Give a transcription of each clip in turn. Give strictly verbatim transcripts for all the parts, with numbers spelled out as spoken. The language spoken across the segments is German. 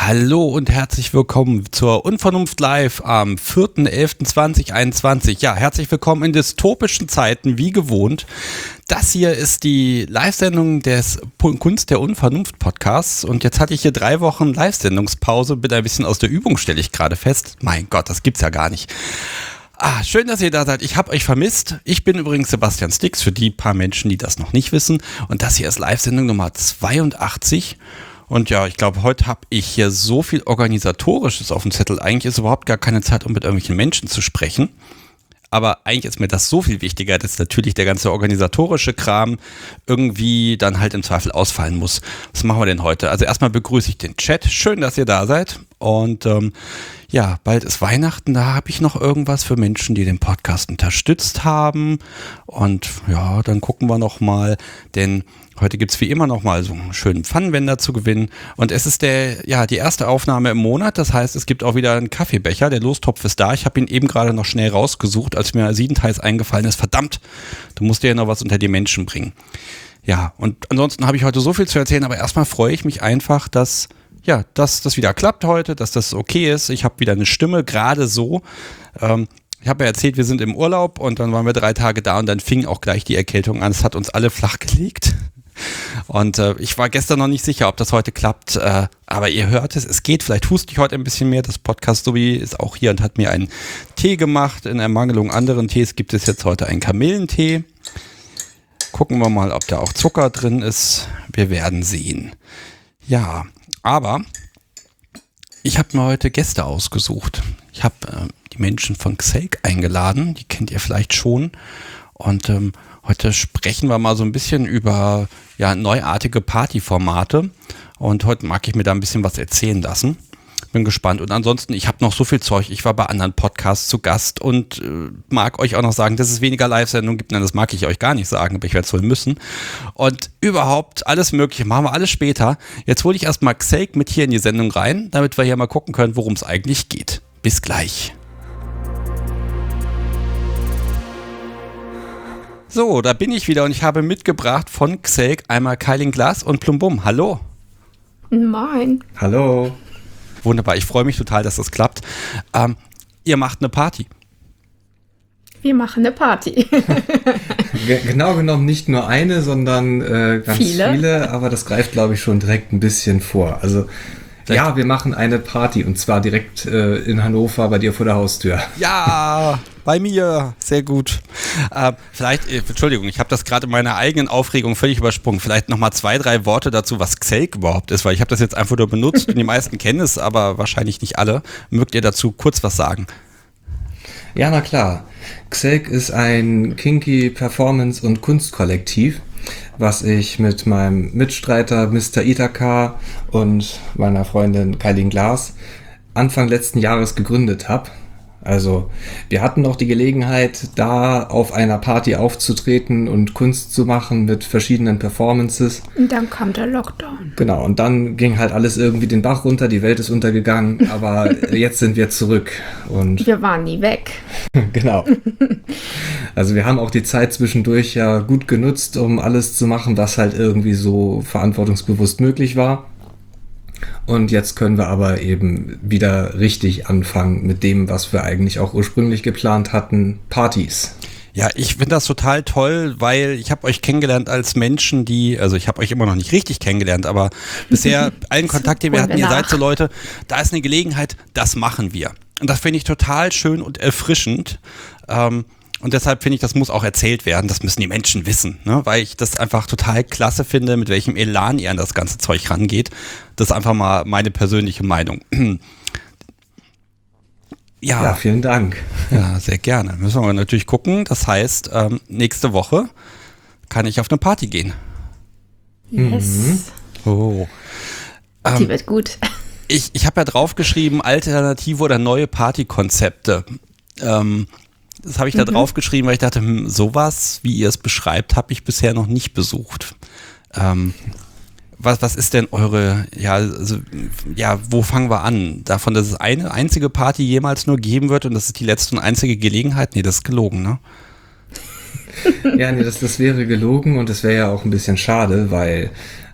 Hallo und herzlich willkommen zur Unvernunft Live am vierter elfter zweitausendeinundzwanzig. Ja, herzlich willkommen in dystopischen Zeiten, wie gewohnt. Das hier ist die Live-Sendung des Kunst der Unvernunft Podcasts und jetzt hatte ich hier drei Wochen Live-Sendungspause, bin ein bisschen aus der Übung, stelle ich gerade fest. Mein Gott, das gibt's ja gar nicht. Ah, schön, dass ihr da seid. Ich habe euch vermisst. Ich bin übrigens Sebastian Stix, für die paar Menschen, die das noch nicht wissen. Und das hier ist Live-Sendung Nummer zweiundachtzig. Und ja, ich glaube, heute habe ich hier so viel Organisatorisches auf dem Zettel. Eigentlich ist überhaupt gar keine Zeit, um mit irgendwelchen Menschen zu sprechen. Aber eigentlich ist mir das so viel wichtiger, dass natürlich der ganze organisatorische Kram irgendwie dann halt im Zweifel ausfallen muss. Was machen wir denn heute? Also erstmal begrüße ich den Chat. Schön, dass ihr da seid. Und ähm, ja, bald ist Weihnachten. Da habe ich noch irgendwas für Menschen, die den Podcast unterstützt haben. Und ja, dann gucken wir noch mal, denn heute gibt es wie immer noch mal so einen schönen Pfannenwender zu gewinnen. Und es ist der, ja, die erste Aufnahme im Monat. Das heißt, es gibt auch wieder einen Kaffeebecher. Der Lostopf ist da. Ich habe ihn eben gerade noch schnell rausgesucht, als mir siebenteils eingefallen ist. Verdammt, du musst dir ja noch was unter die Menschen bringen. Ja, und ansonsten habe ich heute so viel zu erzählen. Aber erstmal freue ich mich einfach, dass, ja, dass das wieder klappt heute, dass das okay ist. Ich habe wieder eine Stimme, gerade so. Ähm, Ich habe ja erzählt, wir sind im Urlaub und dann waren wir drei Tage da und dann fing auch gleich die Erkältung an. Es hat uns alle flach gelegt. Und äh, ich war gestern noch nicht sicher, ob das heute klappt, äh, aber ihr hört es, es geht. Vielleicht huste ich heute ein bisschen mehr. Das Podcast-Sobi ist auch hier und hat mir einen Tee gemacht. In Ermangelung anderen Tees gibt es jetzt heute einen Kamillentee. Gucken wir mal, ob da auch Zucker drin ist. Wir werden sehen. Ja, aber ich habe mir heute Gäste ausgesucht. Ich habe äh, die Menschen von Xelk eingeladen, die kennt ihr vielleicht schon. Und ähm, heute sprechen wir mal so ein bisschen über ja, neuartige Partyformate. Und heute mag ich mir da ein bisschen was erzählen lassen. Bin gespannt. Und ansonsten, ich habe noch so viel Zeug. Ich war bei anderen Podcasts zu Gast und äh, mag euch auch noch sagen, dass es weniger Live-Sendungen gibt. Nein, das mag ich euch gar nicht sagen, aber ich werde es wohl müssen. Und überhaupt alles Mögliche. Machen wir alles später. Jetzt hole ich erstmal Xelk mit hier in die Sendung rein, damit wir hier mal gucken können, worum es eigentlich geht. Bis gleich. So, da bin ich wieder und ich habe mitgebracht von Xelk einmal Kylin Glass und Plumbum. Hallo. Moin. Hallo. Wunderbar, ich freue mich total, dass das klappt. Ähm, ihr macht eine Party. Wir machen eine Party. G- genau genommen nicht nur eine, sondern äh, ganz viele. viele, aber das greift, glaube ich, schon direkt ein bisschen vor. Also ja, wir machen eine Party und zwar direkt äh, in Hannover bei dir vor der Haustür. Ja, bei mir. Sehr gut. Äh, vielleicht, äh, Entschuldigung, ich habe das gerade in meiner eigenen Aufregung völlig übersprungen. Vielleicht nochmal zwei, drei Worte dazu, was Xelk überhaupt ist, weil ich habe das jetzt einfach nur benutzt und die meisten kennen es, aber wahrscheinlich nicht alle. Mögt ihr dazu kurz was sagen? Ja, na klar. Xelk ist ein kinky Performance- und Kunstkollektiv, was ich mit meinem Mitstreiter Mister Ithaka und meiner Freundin Kylin Glass Anfang letzten Jahres gegründet habe. Also wir hatten noch die Gelegenheit, da auf einer Party aufzutreten und Kunst zu machen mit verschiedenen Performances. Und dann kam der Lockdown. Genau, und dann ging halt alles irgendwie den Bach runter, die Welt ist untergegangen, aber jetzt sind wir zurück. Und wir waren nie weg. Genau. Also wir haben auch die Zeit zwischendurch ja gut genutzt, um alles zu machen, was halt irgendwie so verantwortungsbewusst möglich war. Und jetzt können wir aber eben wieder richtig anfangen mit dem, was wir eigentlich auch ursprünglich geplant hatten, Partys. Ja, ich finde das total toll, weil ich habe euch kennengelernt als Menschen, die, also ich habe euch immer noch nicht richtig kennengelernt, aber bisher allen Kontakt, den wir hatten, ihr seid so Leute, da ist eine Gelegenheit, das machen wir. Und das finde ich total schön und erfrischend. Ähm, Und deshalb finde ich, das muss auch erzählt werden. Das müssen die Menschen wissen, ne? Weil ich das einfach total klasse finde, mit welchem Elan ihr an das ganze Zeug rangeht. Das ist einfach mal meine persönliche Meinung. Ja, ja, vielen Dank. Ja, sehr gerne. Müssen wir natürlich gucken. Das heißt, ähm, nächste Woche kann ich auf eine Party gehen. Yes. Mhm. Oh. Die Ähm, wird gut. ich ich habe ja draufgeschrieben, alternative oder neue Partykonzepte. Ähm, Das habe ich da Mhm. drauf geschrieben, weil ich dachte, hm, sowas, wie ihr es beschreibt, habe ich bisher noch nicht besucht. Ähm, was, was ist denn eure, ja, also, ja, wo fangen wir an? Davon, dass es eine einzige Party jemals nur geben wird und das ist die letzte und einzige Gelegenheit? Nee, das ist gelogen, ne? Ja, nee, das, das wäre gelogen und das wäre ja auch ein bisschen schade, weil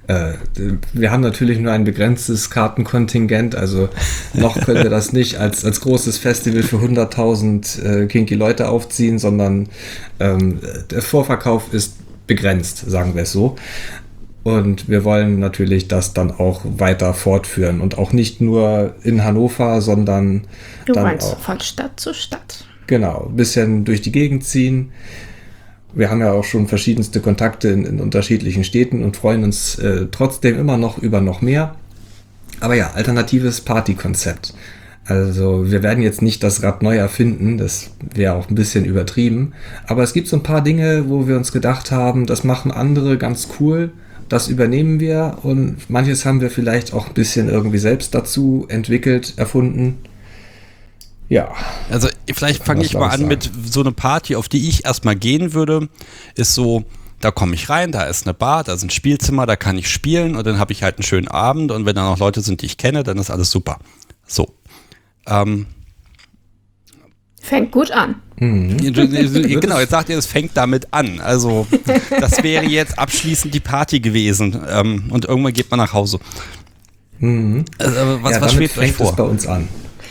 Äh, wir haben natürlich nur ein begrenztes Kartenkontingent, also noch können wir das nicht als, als großes Festival für hunderttausend äh, kinky Leute aufziehen, sondern ähm, der Vorverkauf ist begrenzt, sagen wir es so. Und wir wollen natürlich das dann auch weiter fortführen und auch nicht nur in Hannover, sondern Du dann meinst auch von Stadt zu Stadt. genau ein bisschen durch die Gegend ziehen. Wir haben ja auch schon verschiedenste Kontakte in, in unterschiedlichen Städten und freuen uns äh, trotzdem immer noch über noch mehr. Aber ja, alternatives Partykonzept. Also wir werden jetzt nicht das Rad neu erfinden, das wäre auch ein bisschen übertrieben. Aber es gibt so ein paar Dinge, wo wir uns gedacht haben, das machen andere ganz cool. Das übernehmen wir und manches haben wir vielleicht auch ein bisschen irgendwie selbst dazu entwickelt, erfunden. Ja. Also vielleicht fange ich mal an mit so einer Party, auf die ich erstmal gehen würde, ist so, da komme ich rein, da ist eine Bar, da ist ein Spielzimmer, da kann ich spielen und dann habe ich halt einen schönen Abend und wenn da noch Leute sind, die ich kenne, dann ist alles super. So. Ähm, Fängt gut an. Mhm. Genau, jetzt sagt ihr, es fängt damit an. Also das wäre jetzt abschließend die Party gewesen ähm, und irgendwann geht man nach Hause. Mhm. Also, was ja, was damit schwebt euch fängt vor? es bei uns an.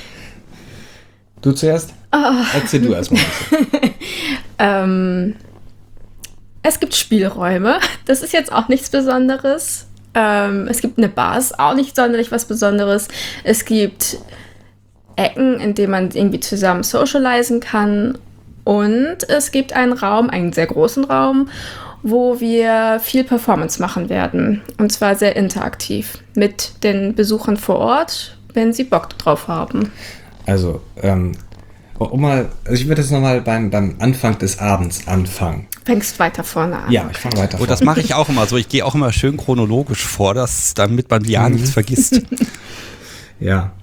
Du zuerst? Oh. Erzähl du erstmal. ähm, es gibt Spielräume. Das ist jetzt auch nichts Besonderes. Ähm, es gibt eine Bar, ist auch nicht sonderlich was Besonderes. Es gibt Ecken, in denen man irgendwie zusammen socialisen kann. Und es gibt einen Raum, einen sehr großen Raum, wo wir viel Performance machen werden. Und zwar sehr interaktiv mit den Besuchern vor Ort, wenn sie Bock drauf haben. Also, ähm, um mal, also ich würde jetzt nochmal beim, beim Anfang des Abends anfangen. Fängst weiter vorne an. Ja, ich fange weiter Oh, vorne. das mache ich auch immer so. Ich gehe auch immer schön chronologisch vor, dass, damit man ja Mhm. nichts vergisst. Ja,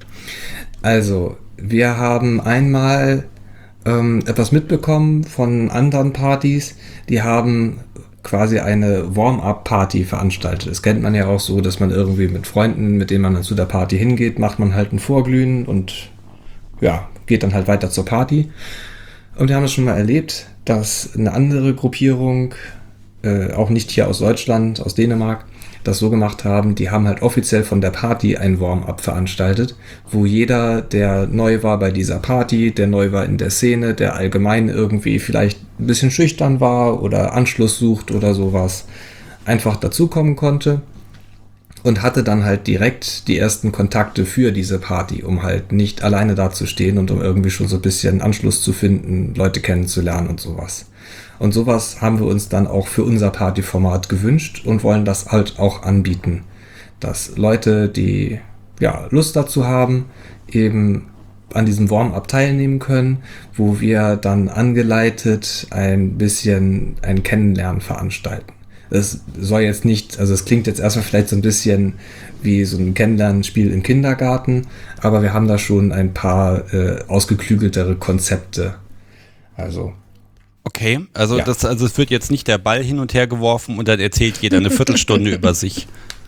also wir haben einmal ähm, etwas mitbekommen von anderen Partys, die haben quasi eine Warm-up-Party veranstaltet. Das kennt man ja auch so, dass man irgendwie mit Freunden, mit denen man dann zu der Party hingeht, macht man halt ein Vorglühen und ja, geht dann halt weiter zur Party. Und wir haben es schon mal erlebt, dass eine andere Gruppierung, äh, auch nicht hier aus Deutschland, aus Dänemark, das so gemacht haben, die haben halt offiziell von der Party ein Warm-up veranstaltet, wo jeder, der neu war bei dieser Party, der neu war in der Szene, der allgemein irgendwie vielleicht ein bisschen schüchtern war oder Anschluss sucht oder sowas, einfach dazukommen konnte und hatte dann halt direkt die ersten Kontakte für diese Party, um halt nicht alleine dazustehen und um irgendwie schon so ein bisschen Anschluss zu finden, Leute kennenzulernen und sowas. Und sowas haben wir uns dann auch für unser Partyformat gewünscht und wollen das halt auch anbieten, dass Leute, die ja Lust dazu haben, eben an diesem Warm-up teilnehmen können, wo wir dann angeleitet ein bisschen ein Kennenlernen veranstalten. Es soll jetzt nicht, also es klingt jetzt erstmal vielleicht so ein bisschen wie so ein Kennenlernspiel im Kindergarten, aber wir haben da schon ein paar äh, ausgeklügeltere Konzepte. Also Okay, also, Ja. das, also es wird jetzt nicht der Ball hin und her geworfen und dann erzählt jeder eine Viertelstunde über sich.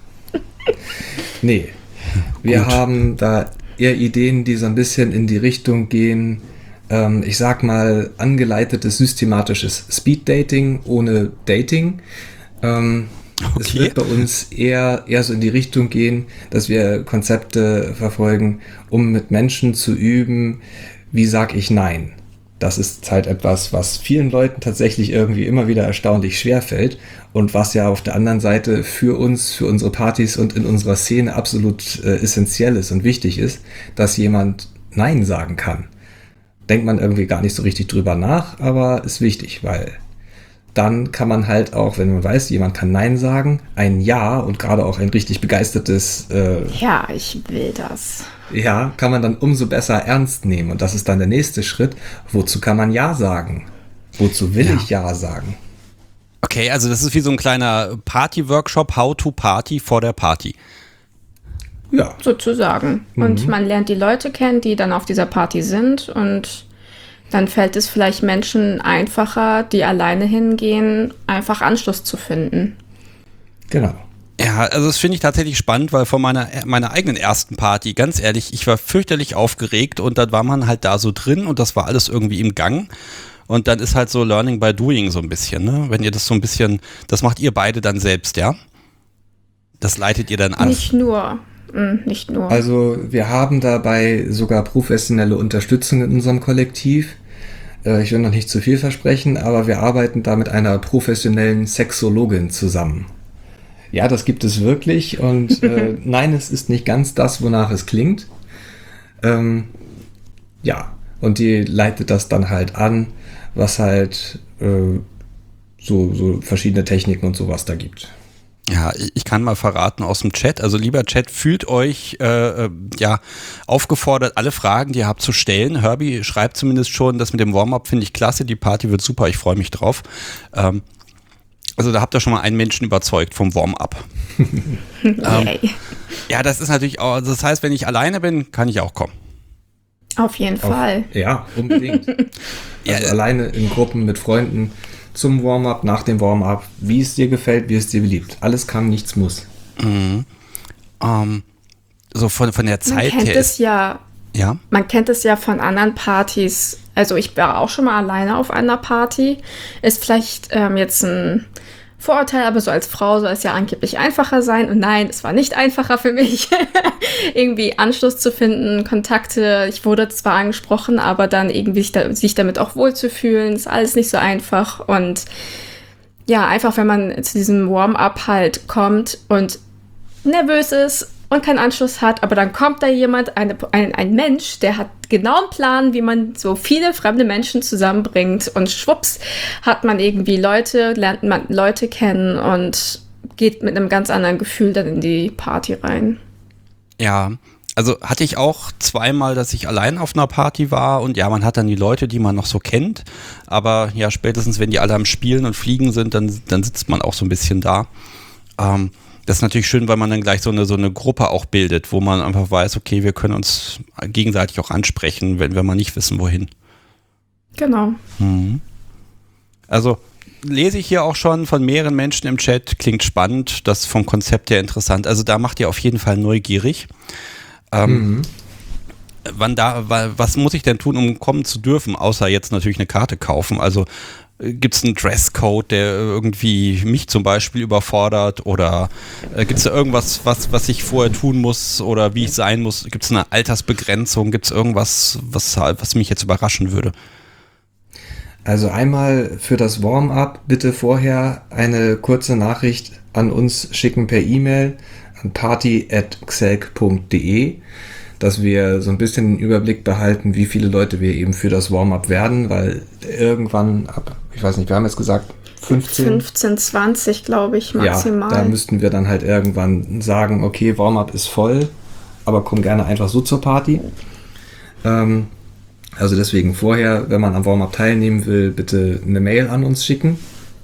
Nee, wir Gut. haben da eher Ideen, die so ein bisschen in die Richtung gehen, ähm, ich sag mal, angeleitetes, systematisches Speed-Dating ohne Dating. Ähm, Es Okay. wird bei uns eher, eher so in die Richtung gehen, dass wir Konzepte verfolgen, um mit Menschen zu üben, wie sag ich Nein. Das ist halt etwas, was vielen Leuten tatsächlich irgendwie immer wieder erstaunlich schwer fällt und was ja auf der anderen Seite für uns, für unsere Partys und in unserer Szene absolut äh, essentiell ist und wichtig ist, dass jemand Nein sagen kann. Denkt man irgendwie gar nicht so richtig drüber nach, aber ist wichtig, weil dann kann man halt auch, wenn man weiß, jemand kann Nein sagen, ein Ja und gerade auch ein richtig begeistertes äh, Ja, ich will das. Ja, kann man dann umso besser ernst nehmen. Und das ist dann der nächste Schritt. Wozu kann man Ja sagen? Wozu will Ja. ich Ja sagen? Okay, also das ist wie so ein kleiner Party-Workshop, How to Party vor der Party. Ja, Sozusagen. Und man lernt die Leute kennen, die dann auf dieser Party sind. Und dann fällt es vielleicht Menschen einfacher, die alleine hingehen, einfach Anschluss zu finden. genau. Ja, also das finde ich tatsächlich spannend, weil von meiner, meiner eigenen ersten Party, ganz ehrlich, ich war fürchterlich aufgeregt und dann war man halt da so drin und das war alles irgendwie im Gang. Und dann ist halt so Learning by Doing so ein bisschen, ne? Wenn ihr das so ein bisschen, das macht ihr beide dann selbst, ja? Das leitet ihr dann an? Nicht nur. Mm, nicht nur. Also wir haben dabei sogar professionelle Unterstützung in unserem Kollektiv. Äh, ich will noch nicht zu viel versprechen, aber wir arbeiten da mit einer professionellen Sexologin zusammen. Ja, das gibt es wirklich und äh, nein, es ist nicht ganz das, wonach es klingt. Ähm, ja, und die leitet das dann halt an, was halt äh, so, so verschiedene Techniken und sowas da gibt. Ja, ich kann mal verraten aus dem Chat, also lieber Chat, fühlt euch äh, ja aufgefordert, alle Fragen, die ihr habt, zu stellen. Herbie schreibt zumindest schon, das mit dem Warm-up finde ich klasse, die Party wird super, ich freue mich drauf. Ähm, also da habt ihr schon mal einen Menschen überzeugt vom Warm-up. ähm, ja, das ist natürlich auch, das heißt, wenn ich alleine bin, kann ich auch kommen. Auf jeden Fall. Auf, ja, unbedingt. Also ja, alleine in Gruppen mit Freunden zum Warm-up, nach dem Warm-up, wie es dir gefällt, wie es dir beliebt. Alles kann, nichts muss. Mhm. Ähm, so von, von der Zeit man kennt her es ist, ja, ja. Man kennt es ja von anderen Partys. Also ich war auch schon mal alleine auf einer Party. Ist vielleicht ähm, jetzt ein Vorurteil, aber so als Frau soll es ja angeblich einfacher sein. Und nein, es war nicht einfacher für mich, irgendwie Anschluss zu finden, Kontakte. Ich wurde zwar angesprochen, aber dann irgendwie sich, da, sich damit auch wohlzufühlen, ist alles nicht so einfach. Und ja, einfach wenn man zu diesem Warm-up halt kommt und nervös ist und keinen Anschluss hat, aber dann kommt da jemand, eine, ein, ein Mensch, der hat genau einen Plan, wie man so viele fremde Menschen zusammenbringt und schwupps hat man irgendwie Leute, lernt man Leute kennen und geht mit einem ganz anderen Gefühl dann in die Party rein. Ja, also hatte ich auch zweimal, dass ich allein auf einer Party war und ja, man hat dann die Leute, die man noch so kennt, aber ja, spätestens wenn die alle am Spielen und Fliegen sind, dann, dann sitzt man auch so ein bisschen da. Ähm, Das ist natürlich schön, weil man dann gleich so eine, so eine Gruppe auch bildet, wo man einfach weiß, okay, wir können uns gegenseitig auch ansprechen, wenn wir mal nicht wissen, wohin. Genau. Mhm. Also lese ich hier auch schon von mehreren Menschen im Chat, klingt spannend, das vom Konzept her interessant. Also da macht ihr auf jeden Fall neugierig. Ähm, mhm. Wann da, was muss ich denn tun, um kommen zu dürfen, außer jetzt natürlich eine Karte kaufen? Also gibt es einen Dresscode, der irgendwie mich zum Beispiel überfordert oder äh, gibt es da irgendwas, was, was ich vorher tun muss oder wie ich sein muss? Gibt es eine Altersbegrenzung? Gibt es irgendwas, was, was mich jetzt überraschen würde? Also einmal für das Warm-up bitte vorher eine kurze Nachricht an uns schicken per E-Mail an party at xelk punkt de, dass wir so ein bisschen den Überblick behalten, wie viele Leute wir eben für das Warm-up werden, weil irgendwann ab, ich weiß nicht, wir haben jetzt gesagt fünfzehn, fünfzehn, zwanzig glaube ich maximal. Ja, da müssten wir dann halt irgendwann sagen, okay, Warm-up ist voll, aber komm gerne einfach so zur Party. Ähm, also deswegen vorher, wenn man am Warm-up teilnehmen will, bitte eine Mail an uns schicken.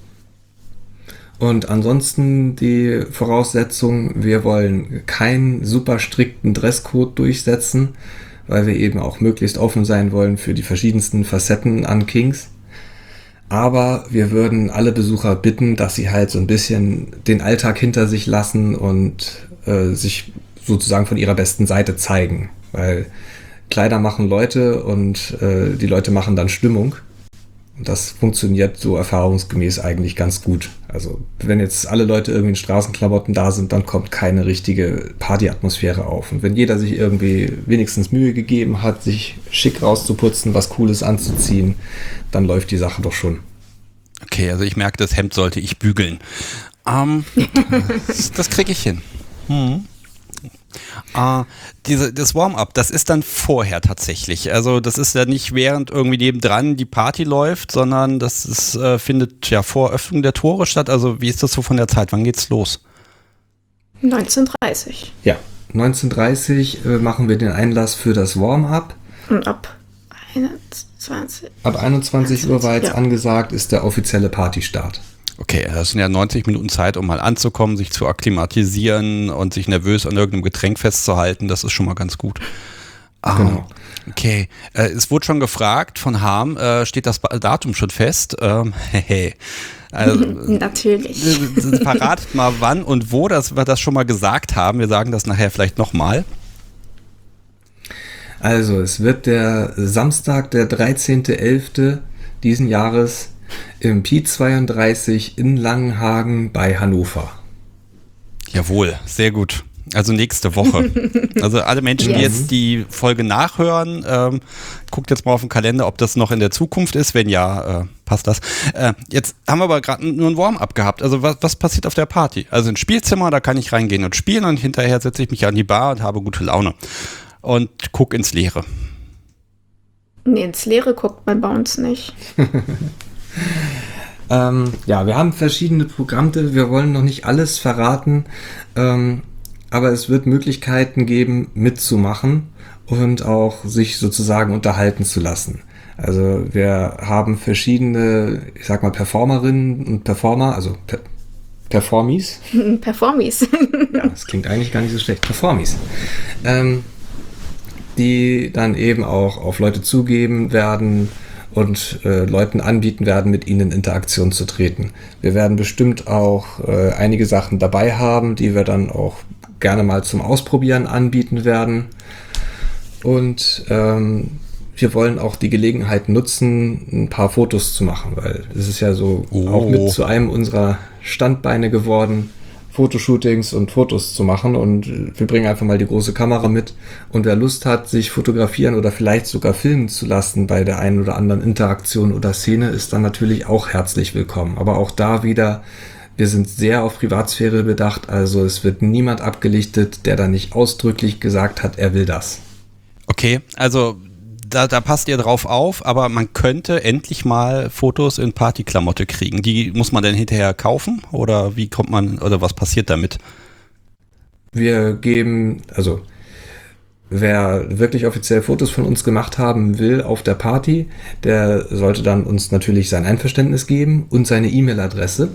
Und ansonsten die Voraussetzung, wir wollen keinen super strikten Dresscode durchsetzen, weil wir eben auch möglichst offen sein wollen für die verschiedensten Facetten an Kings. Aber wir würden alle Besucher bitten, dass sie halt so ein bisschen den Alltag hinter sich lassen und äh, sich sozusagen von ihrer besten Seite zeigen. Weil Kleider machen Leute und äh, die Leute machen dann Stimmung. Und das funktioniert so erfahrungsgemäß eigentlich ganz gut. Also wenn jetzt alle Leute irgendwie in Straßenklamotten da sind, dann kommt keine richtige Partyatmosphäre auf. Und wenn jeder sich irgendwie wenigstens Mühe gegeben hat, sich schick rauszuputzen, was Cooles anzuziehen, dann läuft die Sache doch schon. Okay, also ich merke, das Hemd sollte ich bügeln. Ähm, das das kriege ich hin. Hm. Uh, diese, das Warm-up, das ist dann vorher tatsächlich. Also das ist ja nicht während irgendwie nebendran die Party läuft, sondern das ist, äh, findet ja vor Öffnung der Tore statt. Also wie ist das so von der Zeit? Wann geht's los? neunzehn Uhr dreißig. Ja, neunzehn Uhr dreißig äh, machen wir den Einlass für das Warm-up. Und ab einundzwanzig. Ab einundzwanzig Uhr war jetzt ja. angesagt, ist der offizielle Partystart. Okay, das sind ja neunzig Minuten Zeit, um mal anzukommen, sich zu akklimatisieren und sich nervös an irgendeinem Getränk festzuhalten. Das ist schon mal ganz gut. Genau. Um, okay, äh, es wurde schon gefragt von Harm, äh, steht das Datum schon fest? Ähm, hey, also, Natürlich. Äh, verratet mal wann und wo, dass wir das schon mal gesagt haben. Wir sagen das nachher vielleicht nochmal. Also, es wird der Samstag, der dreizehnten elften diesen Jahres im Pi zweiunddreißig in Langenhagen bei Hannover. Jawohl, sehr gut. Also nächste Woche. Also alle Menschen, die Yes. jetzt die Folge nachhören, ähm, guckt jetzt mal auf den Kalender, ob das noch in der Zukunft ist. Wenn ja, äh, passt das. Äh, jetzt haben wir aber gerade nur ein Warm-up gehabt. Also was, was passiert auf der Party? Also ein Spielzimmer, da kann ich reingehen und spielen und hinterher setze ich mich an die Bar und habe gute Laune. Und guck ins Leere. Nee, ins Leere guckt man bei uns nicht. Ähm, ja, wir haben verschiedene Programme, wir wollen noch nicht alles verraten, ähm, aber es wird Möglichkeiten geben, mitzumachen und auch sich sozusagen unterhalten zu lassen. Also wir haben verschiedene, ich sag mal, Performerinnen und Performer, also per Performies. Performies. Ja, das klingt eigentlich gar nicht so schlecht. Performies. Ähm, die dann eben auch auf Leute zugeben werden und äh, Leuten anbieten werden, mit ihnen in Interaktion zu treten. Wir werden bestimmt auch äh, einige Sachen dabei haben, die wir dann auch gerne mal zum Ausprobieren anbieten werden. Und ähm, wir wollen auch die Gelegenheit nutzen, ein paar Fotos zu machen, weil es ist ja so Oh. auch mit zu einem unserer Standbeine geworden, Fotoshootings und Fotos zu machen, und wir bringen einfach mal die große Kamera mit, und wer Lust hat, sich fotografieren oder vielleicht sogar filmen zu lassen bei der einen oder anderen Interaktion oder Szene, ist dann natürlich auch herzlich willkommen. Aber auch da wieder, wir sind sehr auf Privatsphäre bedacht, also es wird niemand abgelichtet, der da nicht ausdrücklich gesagt hat, er will das. Okay, also da, da passt ihr drauf auf, aber man könnte endlich mal Fotos in Partyklamotte kriegen. Die muss man dann hinterher kaufen oder wie kommt man, oder was passiert damit? Wir geben, also wer wirklich offiziell Fotos von uns gemacht haben will auf der Party, der sollte dann uns natürlich sein Einverständnis geben und seine E-Mail-Adresse.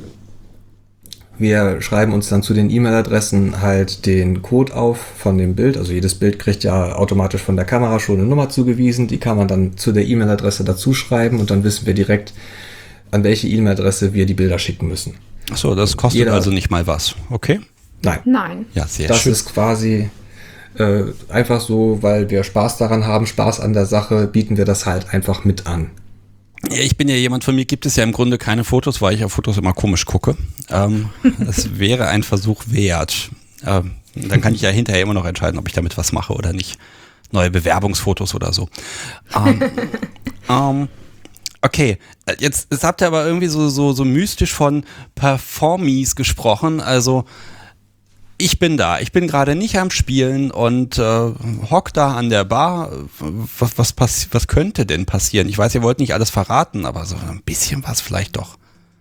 Wir schreiben uns dann zu den E-Mail-Adressen halt den Code auf von dem Bild. Also jedes Bild kriegt ja automatisch von der Kamera schon eine Nummer zugewiesen. Die kann man dann zu der E-Mail-Adresse dazu schreiben und dann wissen wir direkt, an welche E-Mail-Adresse wir die Bilder schicken müssen. Achso, das kostet Jeder- also nicht mal was. Okay. Nein, Nein. Ja, sehr das schön. ist quasi äh, einfach so, weil wir Spaß daran haben, Spaß an der Sache, bieten wir das halt einfach mit an. Ja, ich bin ja jemand, von mir gibt es ja im Grunde keine Fotos, weil ich auf Fotos immer komisch gucke. Ähm, das wäre ein Versuch wert. Ähm, dann kann ich ja hinterher immer noch entscheiden, ob ich damit was mache oder nicht. Neue Bewerbungsfotos oder so. Ähm, ähm, okay, jetzt, jetzt habt ihr aber irgendwie so, so, so mystisch von Performies gesprochen. Also ich bin da, ich bin gerade nicht am Spielen und äh, hock da an der Bar. Was, was, passi- was könnte denn passieren? Ich weiß, ihr wollt nicht alles verraten, aber so ein bisschen was vielleicht doch.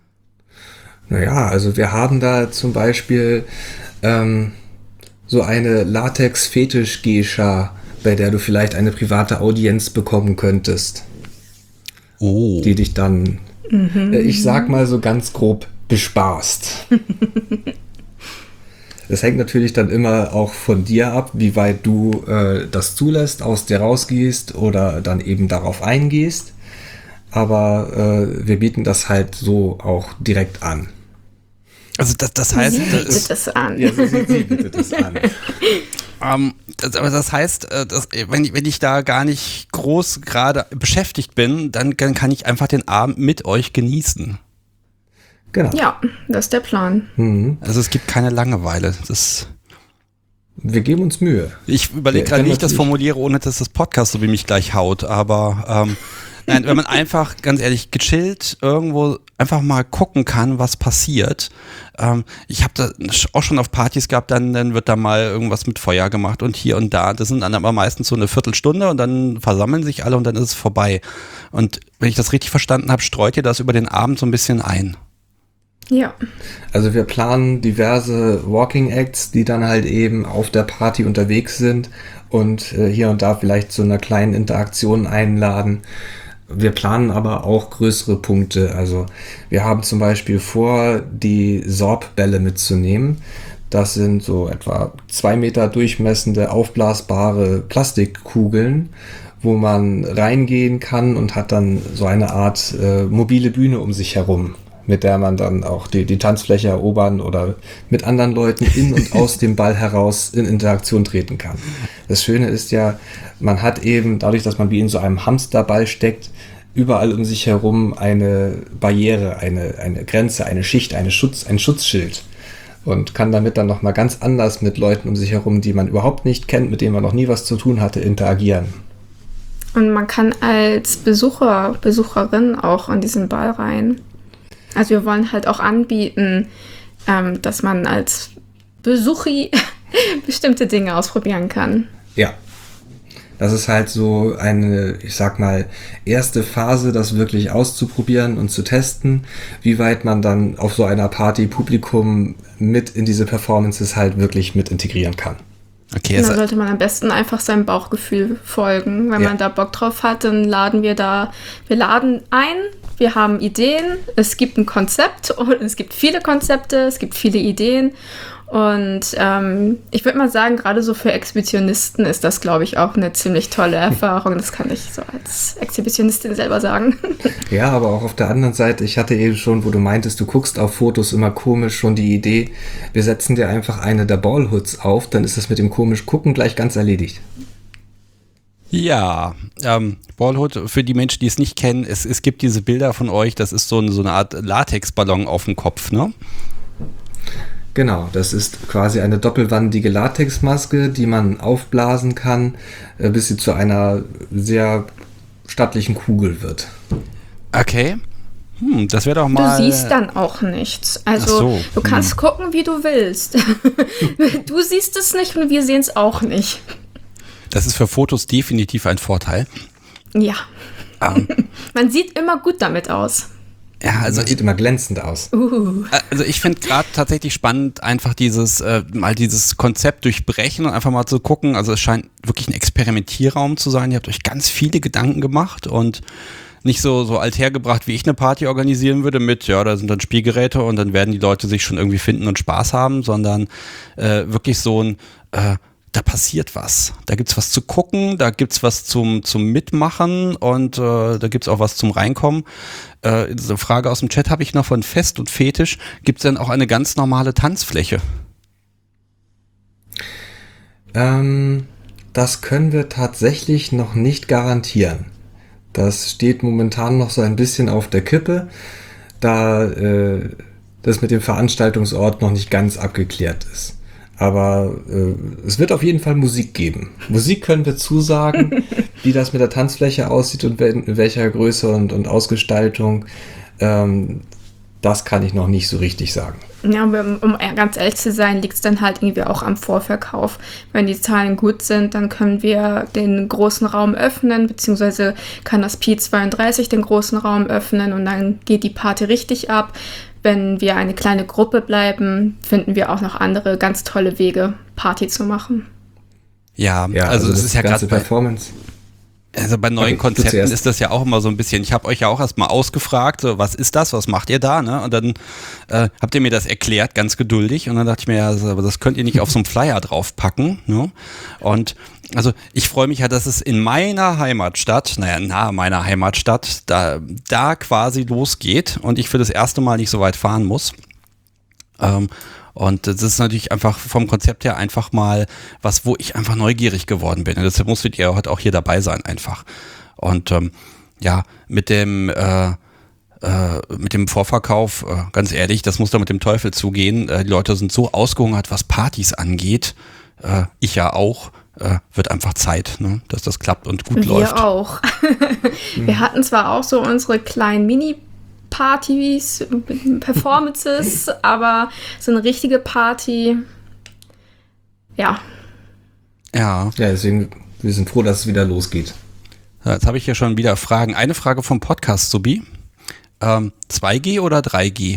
Naja, also wir haben da zum Beispiel ähm, so eine Latex-Fetisch-Geisha, bei der du vielleicht eine private Audienz bekommen könntest, Oh. die dich dann, äh, ich sag mal so ganz grob, bespaßt. Das hängt natürlich dann immer auch von dir ab, wie weit du äh, das zulässt, aus dir rausgehst oder dann eben darauf eingehst. Aber äh, wir bieten das halt so auch direkt an. Also das, das heißt, Sie bietet das, es an. Ja, so sieht sie bitte das an. ähm, das, aber das heißt, äh, das, wenn, ich, wenn ich da gar nicht groß gerade beschäftigt bin, dann, dann kann ich einfach den Abend mit euch genießen. Genau. Ja, das ist der Plan. Mhm. Also es gibt keine Langeweile. Das, Wir geben uns Mühe. ich überlege Ja, gerade, kann wie ich das natürlich- formuliere, ohne dass das Podcast so wie mich gleich haut. Aber ähm, nein, wenn man einfach, ganz ehrlich, gechillt irgendwo einfach mal gucken kann, was passiert. Ähm, ich habe da auch schon auf Partys gehabt, dann, dann wird da mal irgendwas mit Feuer gemacht und hier und da. Das sind dann aber meistens so eine Viertelstunde und dann versammeln sich alle und dann ist es vorbei. Und wenn ich das richtig verstanden habe, streut ihr das über den Abend so ein bisschen ein. Ja. Also wir planen diverse Walking Acts, die dann halt eben auf der Party unterwegs sind und äh, hier und da vielleicht zu einer kleinen Interaktion einladen. Wir planen aber auch größere Punkte. Also wir haben zum Beispiel vor, die Sorbbälle mitzunehmen. Das sind so etwa zwei Meter durchmessende, aufblasbare Plastikkugeln, wo man reingehen kann und hat dann so eine Art äh, mobile Bühne um sich herum, mit der man dann auch die, die Tanzfläche erobern oder mit anderen Leuten in und aus dem Ball heraus in Interaktion treten kann. Das Schöne ist ja, man hat eben, dadurch, dass man wie in so einem Hamsterball steckt, überall um sich herum eine Barriere, eine, eine Grenze, eine Schicht, eine Schutz, ein Schutzschild, und kann damit dann nochmal ganz anders mit Leuten um sich herum, die man überhaupt nicht kennt, mit denen man noch nie was zu tun hatte, interagieren. Und man kann als Besucher, Besucherin auch an diesen Ball rein. Also wir wollen halt auch anbieten, ähm, dass man als Besuchi bestimmte Dinge ausprobieren kann. Ja. Das ist halt so eine, ich sag mal, erste Phase, das wirklich auszuprobieren und zu testen, wie weit man dann auf so einer Party Publikum mit in diese Performances halt wirklich mit integrieren kann. Okay, da sollte man am besten einfach seinem Bauchgefühl folgen. Wenn ja. man da Bock drauf hat, dann laden wir da, wir laden ein, wir haben Ideen, es gibt ein Konzept und es gibt viele Konzepte, es gibt viele Ideen. Und ähm, ich würde mal sagen, gerade so für Exhibitionisten ist das, glaube ich, auch eine ziemlich tolle Erfahrung. Das kann ich so als Exhibitionistin selber sagen. Ja, aber auch auf der anderen Seite, ich hatte eben schon, wo du meintest, du guckst auf Fotos immer komisch, schon die Idee, wir setzen dir einfach eine der Ballhoods auf, dann ist das mit dem komisch gucken gleich ganz erledigt. Ja, ähm, Ballhood, für die Menschen, die es nicht kennen, es, es gibt diese Bilder von euch, das ist so, ein, so eine Art Latexballon auf dem Kopf, ne? Genau, das ist quasi eine doppelwandige Latexmaske, die man aufblasen kann, bis sie zu einer sehr stattlichen Kugel wird. Okay. Hm, das wäre doch mal... Du siehst dann auch nichts. Also so. du kannst hm. gucken, wie du willst. Du siehst es nicht und wir sehen es auch nicht. Das ist für Fotos definitiv ein Vorteil. Ja. Um. Man sieht immer gut damit aus. Ja, also sieht immer glänzend aus. Uh. Also ich finde gerade tatsächlich spannend, einfach dieses äh, mal dieses Konzept durchbrechen und einfach mal zu gucken. Also es scheint wirklich ein Experimentierraum zu sein. Ihr habt euch ganz viele Gedanken gemacht und nicht so so althergebracht, wie ich eine Party organisieren würde mit, ja, da sind dann Spielgeräte und dann werden die Leute sich schon irgendwie finden und Spaß haben, sondern äh, wirklich so ein äh, da passiert was. Da gibt's was zu gucken, da gibt's was zum, zum Mitmachen und äh, da gibt's auch was zum Reinkommen. Äh, diese Frage aus dem Chat habe ich noch von Fest und Fetisch. Gibt's denn auch eine ganz normale Tanzfläche? Ähm, das können wir tatsächlich noch nicht garantieren. Das steht momentan noch so ein bisschen auf der Kippe, da äh, das mit dem Veranstaltungsort noch nicht ganz abgeklärt ist. Aber äh, es wird auf jeden Fall Musik geben. Musik können wir zusagen, wie das mit der Tanzfläche aussieht und in welcher Größe und, und Ausgestaltung. Ähm, das kann ich noch nicht so richtig sagen. Ja, um, um ganz ehrlich zu sein, liegt es dann halt irgendwie auch am Vorverkauf. Wenn die Zahlen gut sind, dann können wir den großen Raum öffnen, beziehungsweise kann das Pi zweiunddreißig den großen Raum öffnen und dann geht die Party richtig ab. Wenn wir eine kleine Gruppe bleiben, finden wir auch noch andere ganz tolle Wege, Party zu machen. Ja, ja also, also das, das ist ja gerade Performance. Also bei neuen okay, Konzepten ist das ja auch immer so ein bisschen, ich habe euch ja auch erstmal ausgefragt, so, was ist das, was macht ihr da, ne? Und dann äh, habt ihr mir das erklärt, ganz geduldig, und dann dachte ich mir, ja, also, aber das könnt ihr nicht auf so einen Flyer draufpacken, ne? Und also ich freue mich ja, dass es in meiner Heimatstadt, naja, nahe meiner Heimatstadt, da, da quasi losgeht und ich für das erste Mal nicht so weit fahren muss. Ähm, Und das ist natürlich einfach vom Konzept her einfach mal was, wo ich einfach neugierig geworden bin. Und deshalb musstet ihr heute auch hier dabei sein einfach. Und ähm, ja, mit dem äh, äh, mit dem Vorverkauf, äh, ganz ehrlich, das muss da mit dem Teufel zugehen. Äh, die Leute sind so ausgehungert, was Partys angeht. Äh, ich ja auch. Äh, wird einfach Zeit, ne, dass das klappt und gut Wir läuft. Wir auch. Wir hatten zwar auch so unsere kleinen Mini- Partys, Performances, aber so eine richtige Party, ja. Ja. Ja, deswegen, wir sind froh, dass es wieder losgeht. Jetzt habe ich ja schon wieder Fragen. Eine Frage vom Podcast, Subi. Ähm, zwei G oder drei G?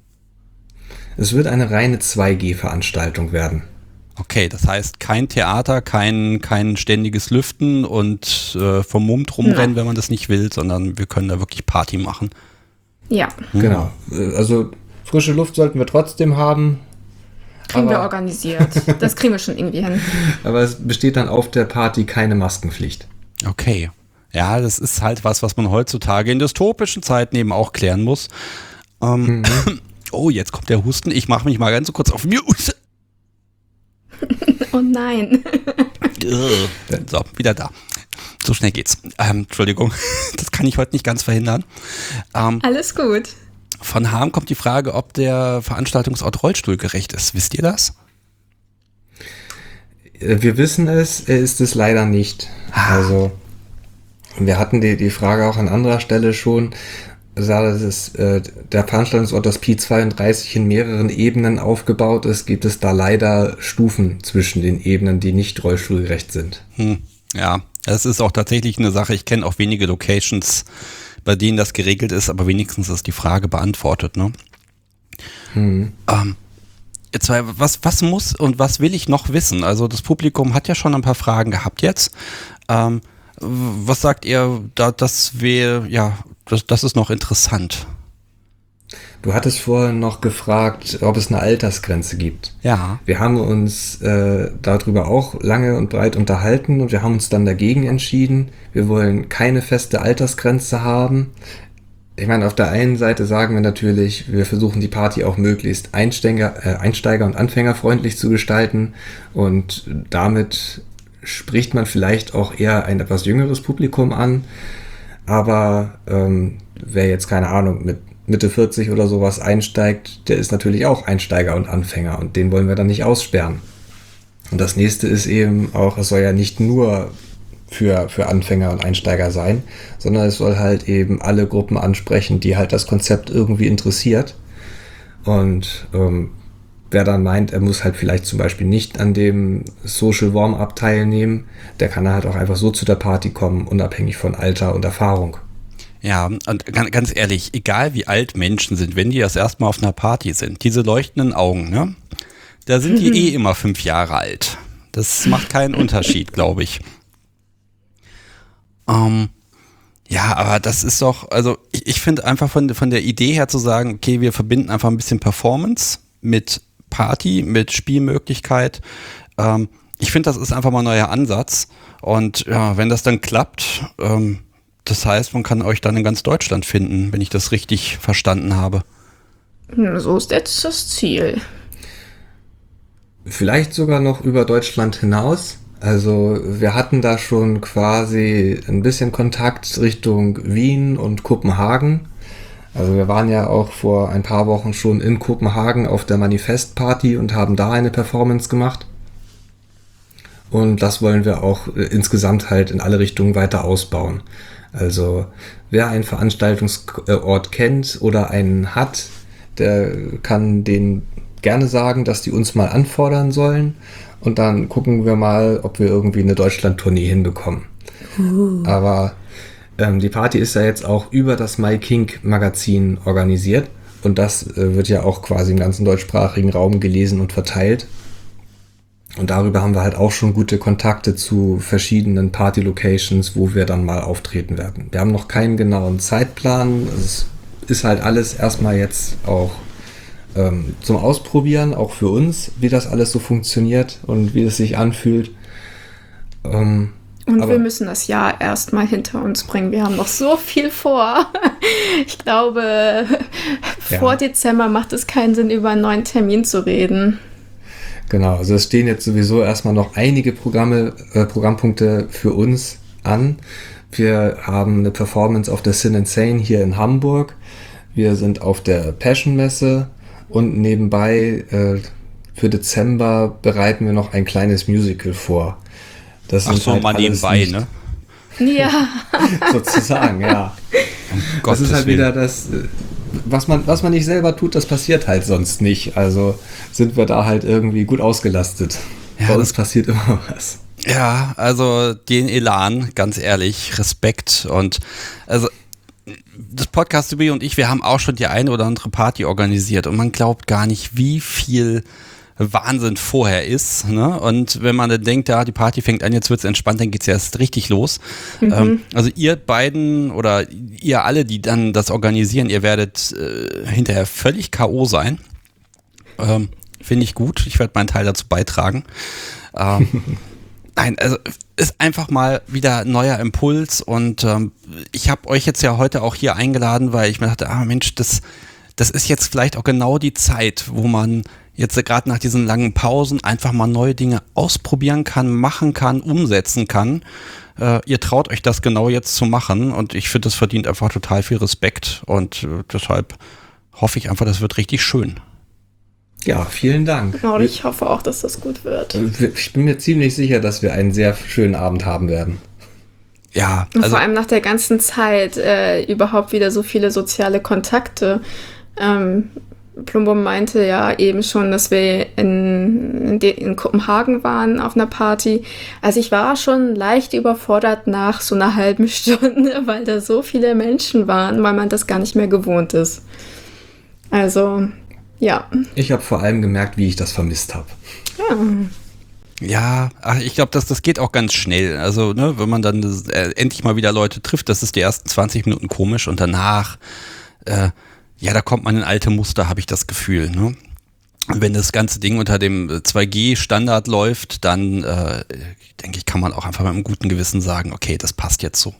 Es wird eine reine zwei G-Veranstaltung werden. Okay, das heißt kein Theater, kein, kein ständiges Lüften und äh, vermummt rumrennen, ja, wenn man das nicht will, sondern wir können da wirklich Party machen. Ja. Genau. Also frische Luft sollten wir trotzdem haben. Kriegen wir organisiert. Das kriegen wir schon irgendwie hin. Aber es besteht dann auf der Party keine Maskenpflicht. Okay. Ja, das ist halt was, was man heutzutage in dystopischen Zeiten eben auch klären muss. Ähm, mhm. Oh, jetzt kommt der Husten. Ich mache mich mal ganz kurz auf Mute. Oh nein. So, wieder da. So schnell geht's. Ähm, Entschuldigung, das kann ich heute nicht ganz verhindern. Ähm, Alles gut. Von Harm kommt die Frage, ob der Veranstaltungsort rollstuhlgerecht ist. Wisst ihr das? Wir wissen es, er ist es leider nicht. Also wir hatten die, die Frage auch an anderer Stelle schon. Da das, äh, der Veranstaltungsort, das Pi zweiunddreißig in mehreren Ebenen aufgebaut ist, gibt es da leider Stufen zwischen den Ebenen, die nicht rollstuhlgerecht sind. Hm, ja, das ist auch tatsächlich eine Sache. Ich kenne auch wenige Locations, bei denen das geregelt ist, aber wenigstens ist die Frage beantwortet, ne? Hm. Ähm, jetzt, was, was muss und was will ich noch wissen? Also das Publikum hat ja schon ein paar Fragen gehabt jetzt. Ähm, was sagt ihr, da, das wäre, ja, das, das ist noch interessant. Du hattest vorhin noch gefragt, ob es eine Altersgrenze gibt. Ja. Wir haben uns äh, darüber auch lange und breit unterhalten und wir haben uns dann dagegen entschieden. Wir wollen keine feste Altersgrenze haben. Ich meine, auf der einen Seite sagen wir natürlich, wir versuchen die Party auch möglichst Einsteiger, äh, Einsteiger- und Anfängerfreundlich zu gestalten und damit spricht man vielleicht auch eher ein etwas jüngeres Publikum an. Aber ähm, wer jetzt, keine Ahnung, mit Mitte vierzig oder sowas einsteigt, der ist natürlich auch Einsteiger und Anfänger und den wollen wir dann nicht aussperren. Und das nächste ist eben auch, es soll ja nicht nur für, für Anfänger und Einsteiger sein, sondern es soll halt eben alle Gruppen ansprechen, die halt das Konzept irgendwie interessiert. Und ähm, wer dann meint, er muss halt vielleicht zum Beispiel nicht an dem Social Warm-Up teilnehmen, der kann halt auch einfach so zu der Party kommen, unabhängig von Alter und Erfahrung. Ja, und ganz ehrlich, egal wie alt Menschen sind, wenn die das erste Mal auf einer Party sind, diese leuchtenden Augen, ne, da sind die eh immer fünf Jahre alt. Das macht keinen Unterschied, glaube ich. Ähm, ja, aber das ist doch, also ich, ich finde einfach von, von der Idee her zu sagen, okay, wir verbinden einfach ein bisschen Performance mit Party, mit Spielmöglichkeit. Ähm, ich finde, das ist einfach mal ein neuer Ansatz. Und ja, wenn das dann klappt, ähm, das heißt, man kann euch dann in ganz Deutschland finden, wenn ich das richtig verstanden habe. So ist jetzt das Ziel. Vielleicht sogar noch über Deutschland hinaus. Also wir hatten da schon quasi ein bisschen Kontakt Richtung Wien und Kopenhagen. Also wir waren ja auch vor ein paar Wochen schon in Kopenhagen auf der Manifest-Party und haben da eine Performance gemacht. Und das wollen wir auch insgesamt halt in alle Richtungen weiter ausbauen. Also wer einen Veranstaltungsort kennt oder einen hat, der kann denen gerne sagen, dass die uns mal anfordern sollen. Und dann gucken wir mal, ob wir irgendwie eine Deutschland-Tournee hinbekommen. Uh. Aber ähm, die Party ist ja jetzt auch über das MyKink-Magazin organisiert. Und das äh, wird ja auch quasi im ganzen deutschsprachigen Raum gelesen und verteilt. Und darüber haben wir halt auch schon gute Kontakte zu verschiedenen Party-Locations, wo wir dann mal auftreten werden. Wir haben noch keinen genauen Zeitplan. Es ist halt alles erstmal jetzt auch ähm, zum Ausprobieren, auch für uns, wie das alles so funktioniert und wie es sich anfühlt. Ähm, und wir müssen das Jahr erstmal hinter uns bringen. Wir haben noch so viel vor. Ich glaube, vor ja. Dezember macht es keinen Sinn, über einen neuen Termin zu reden. Genau, also es stehen jetzt sowieso erstmal noch einige Programme, äh, Programmpunkte für uns an. Wir haben eine Performance auf der Sin and Sane hier in Hamburg. Wir sind auf der Passion-Messe und nebenbei äh, für Dezember bereiten wir noch ein kleines Musical vor. Das Ach so, halt mal nebenbei, nicht, ne? Ja. Sozusagen, ja. Um das Gottes ist halt Willen. wieder das... Was man, was man nicht selber tut, das passiert halt sonst nicht. Also sind wir da halt irgendwie gut ausgelastet. Ja, Bei uns passiert immer was. Ja, also den Elan, ganz ehrlich, Respekt. Und also das Podcast Tobi und ich, wir haben auch schon die eine oder andere Party organisiert und man glaubt gar nicht, wie viel Wahnsinn vorher ist, ne? Und wenn man dann denkt, ja, die Party fängt an, jetzt wird's entspannt, dann geht's erst richtig los. Mhm. Ähm, also ihr beiden oder ihr alle, die dann das organisieren, ihr werdet äh, hinterher völlig K O sein. Ähm, finde ich gut. Ich werde meinen Teil dazu beitragen. Ähm, nein, also ist einfach mal wieder ein neuer Impuls und ähm, ich habe euch jetzt ja heute auch hier eingeladen, weil ich mir dachte, ah Mensch, das, das ist jetzt vielleicht auch genau die Zeit, wo man jetzt gerade nach diesen langen Pausen einfach mal neue Dinge ausprobieren kann, machen kann, umsetzen kann. Äh, ihr traut euch das genau jetzt zu machen und ich finde, das verdient einfach total viel Respekt und äh, deshalb hoffe ich einfach, das wird richtig schön. Ja, vielen Dank. Und ich hoffe auch, dass das gut wird. Ich bin mir ziemlich sicher, dass wir einen sehr schönen Abend haben werden. Ja, Und also vor allem nach der ganzen Zeit äh, überhaupt wieder so viele soziale Kontakte. Ähm, Plumbum meinte ja eben schon, dass wir in, in, de, in Kopenhagen waren auf einer Party. Also ich war schon leicht überfordert nach so einer halben Stunde, weil da so viele Menschen waren, weil man das gar nicht mehr gewohnt ist. Also, ja. Ich habe vor allem gemerkt, wie ich das vermisst habe. Ja. Ja, ach, ich glaube, das, das geht auch ganz schnell. Also, ne, wenn man dann äh, endlich mal wieder Leute trifft, das ist die ersten zwanzig Minuten komisch und danach, äh, ja, da kommt man in alte Muster, habe ich das Gefühl. Ne? Wenn das ganze Ding unter dem zwei G Standard läuft, dann äh, denke ich, kann man auch einfach mit einem guten Gewissen sagen, okay, das passt jetzt so.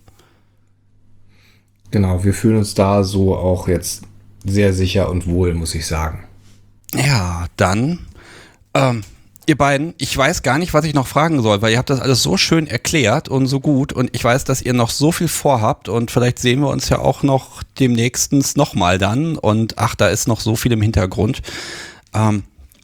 Genau, wir fühlen uns da so auch jetzt sehr sicher und wohl, muss ich sagen. Ja, dann, ähm, ihr beiden, ich weiß gar nicht, was ich noch fragen soll, weil ihr habt das alles so schön erklärt und so gut und ich weiß, dass ihr noch so viel vorhabt und vielleicht sehen wir uns ja auch noch demnächstens nochmal dann und ach, da ist noch so viel im Hintergrund. Ähm,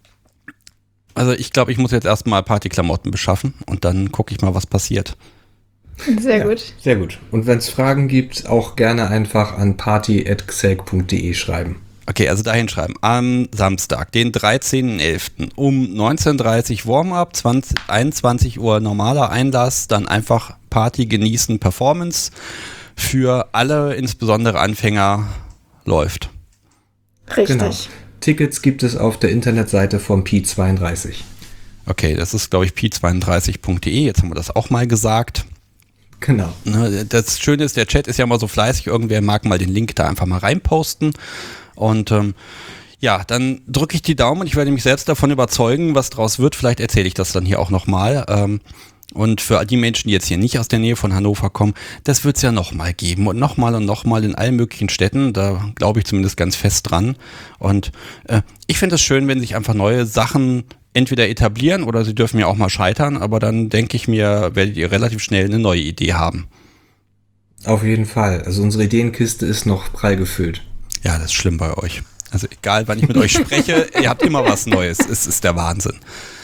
also ich glaube, ich muss jetzt erstmal Partyklamotten beschaffen und dann gucke ich mal, was passiert. Sehr ja, gut. Sehr gut. Und wenn es Fragen gibt, auch gerne einfach an party at xelk punkt de schreiben. Okay, also dahin schreiben. Am Samstag, den dreizehnten elften um neunzehn Uhr dreißig Warm-up, einundzwanzig Uhr normaler Einlass, dann einfach Party genießen, Performance für alle, insbesondere Anfänger, läuft. Richtig. Genau. Tickets gibt es auf der Internetseite vom Pi zweiunddreißig. Okay, das ist, glaube ich, pi zweiunddreißig punkt de. Jetzt haben wir das auch mal gesagt. Genau. Das Schöne ist, der Chat ist ja mal so fleißig. Irgendwer mag mal den Link da einfach mal reinposten. Und ähm, ja, dann drücke ich die Daumen und ich werde mich selbst davon überzeugen, was draus wird. Vielleicht erzähle ich das dann hier auch nochmal. Ähm, und für die Menschen, die jetzt hier nicht aus der Nähe von Hannover kommen, das wird es ja nochmal geben und nochmal und nochmal in allen möglichen Städten. Da glaube ich zumindest ganz fest dran. Und äh, ich finde es schön, wenn sich einfach neue Sachen entweder etablieren oder sie dürfen ja auch mal scheitern. Aber dann denke ich mir, werdet ihr relativ schnell eine neue Idee haben. Auf jeden Fall. Also unsere Ideenkiste ist noch prall gefüllt. Ja, das ist schlimm bei euch. Also egal, wann ich mit euch spreche, ihr habt immer was Neues. Es ist der Wahnsinn.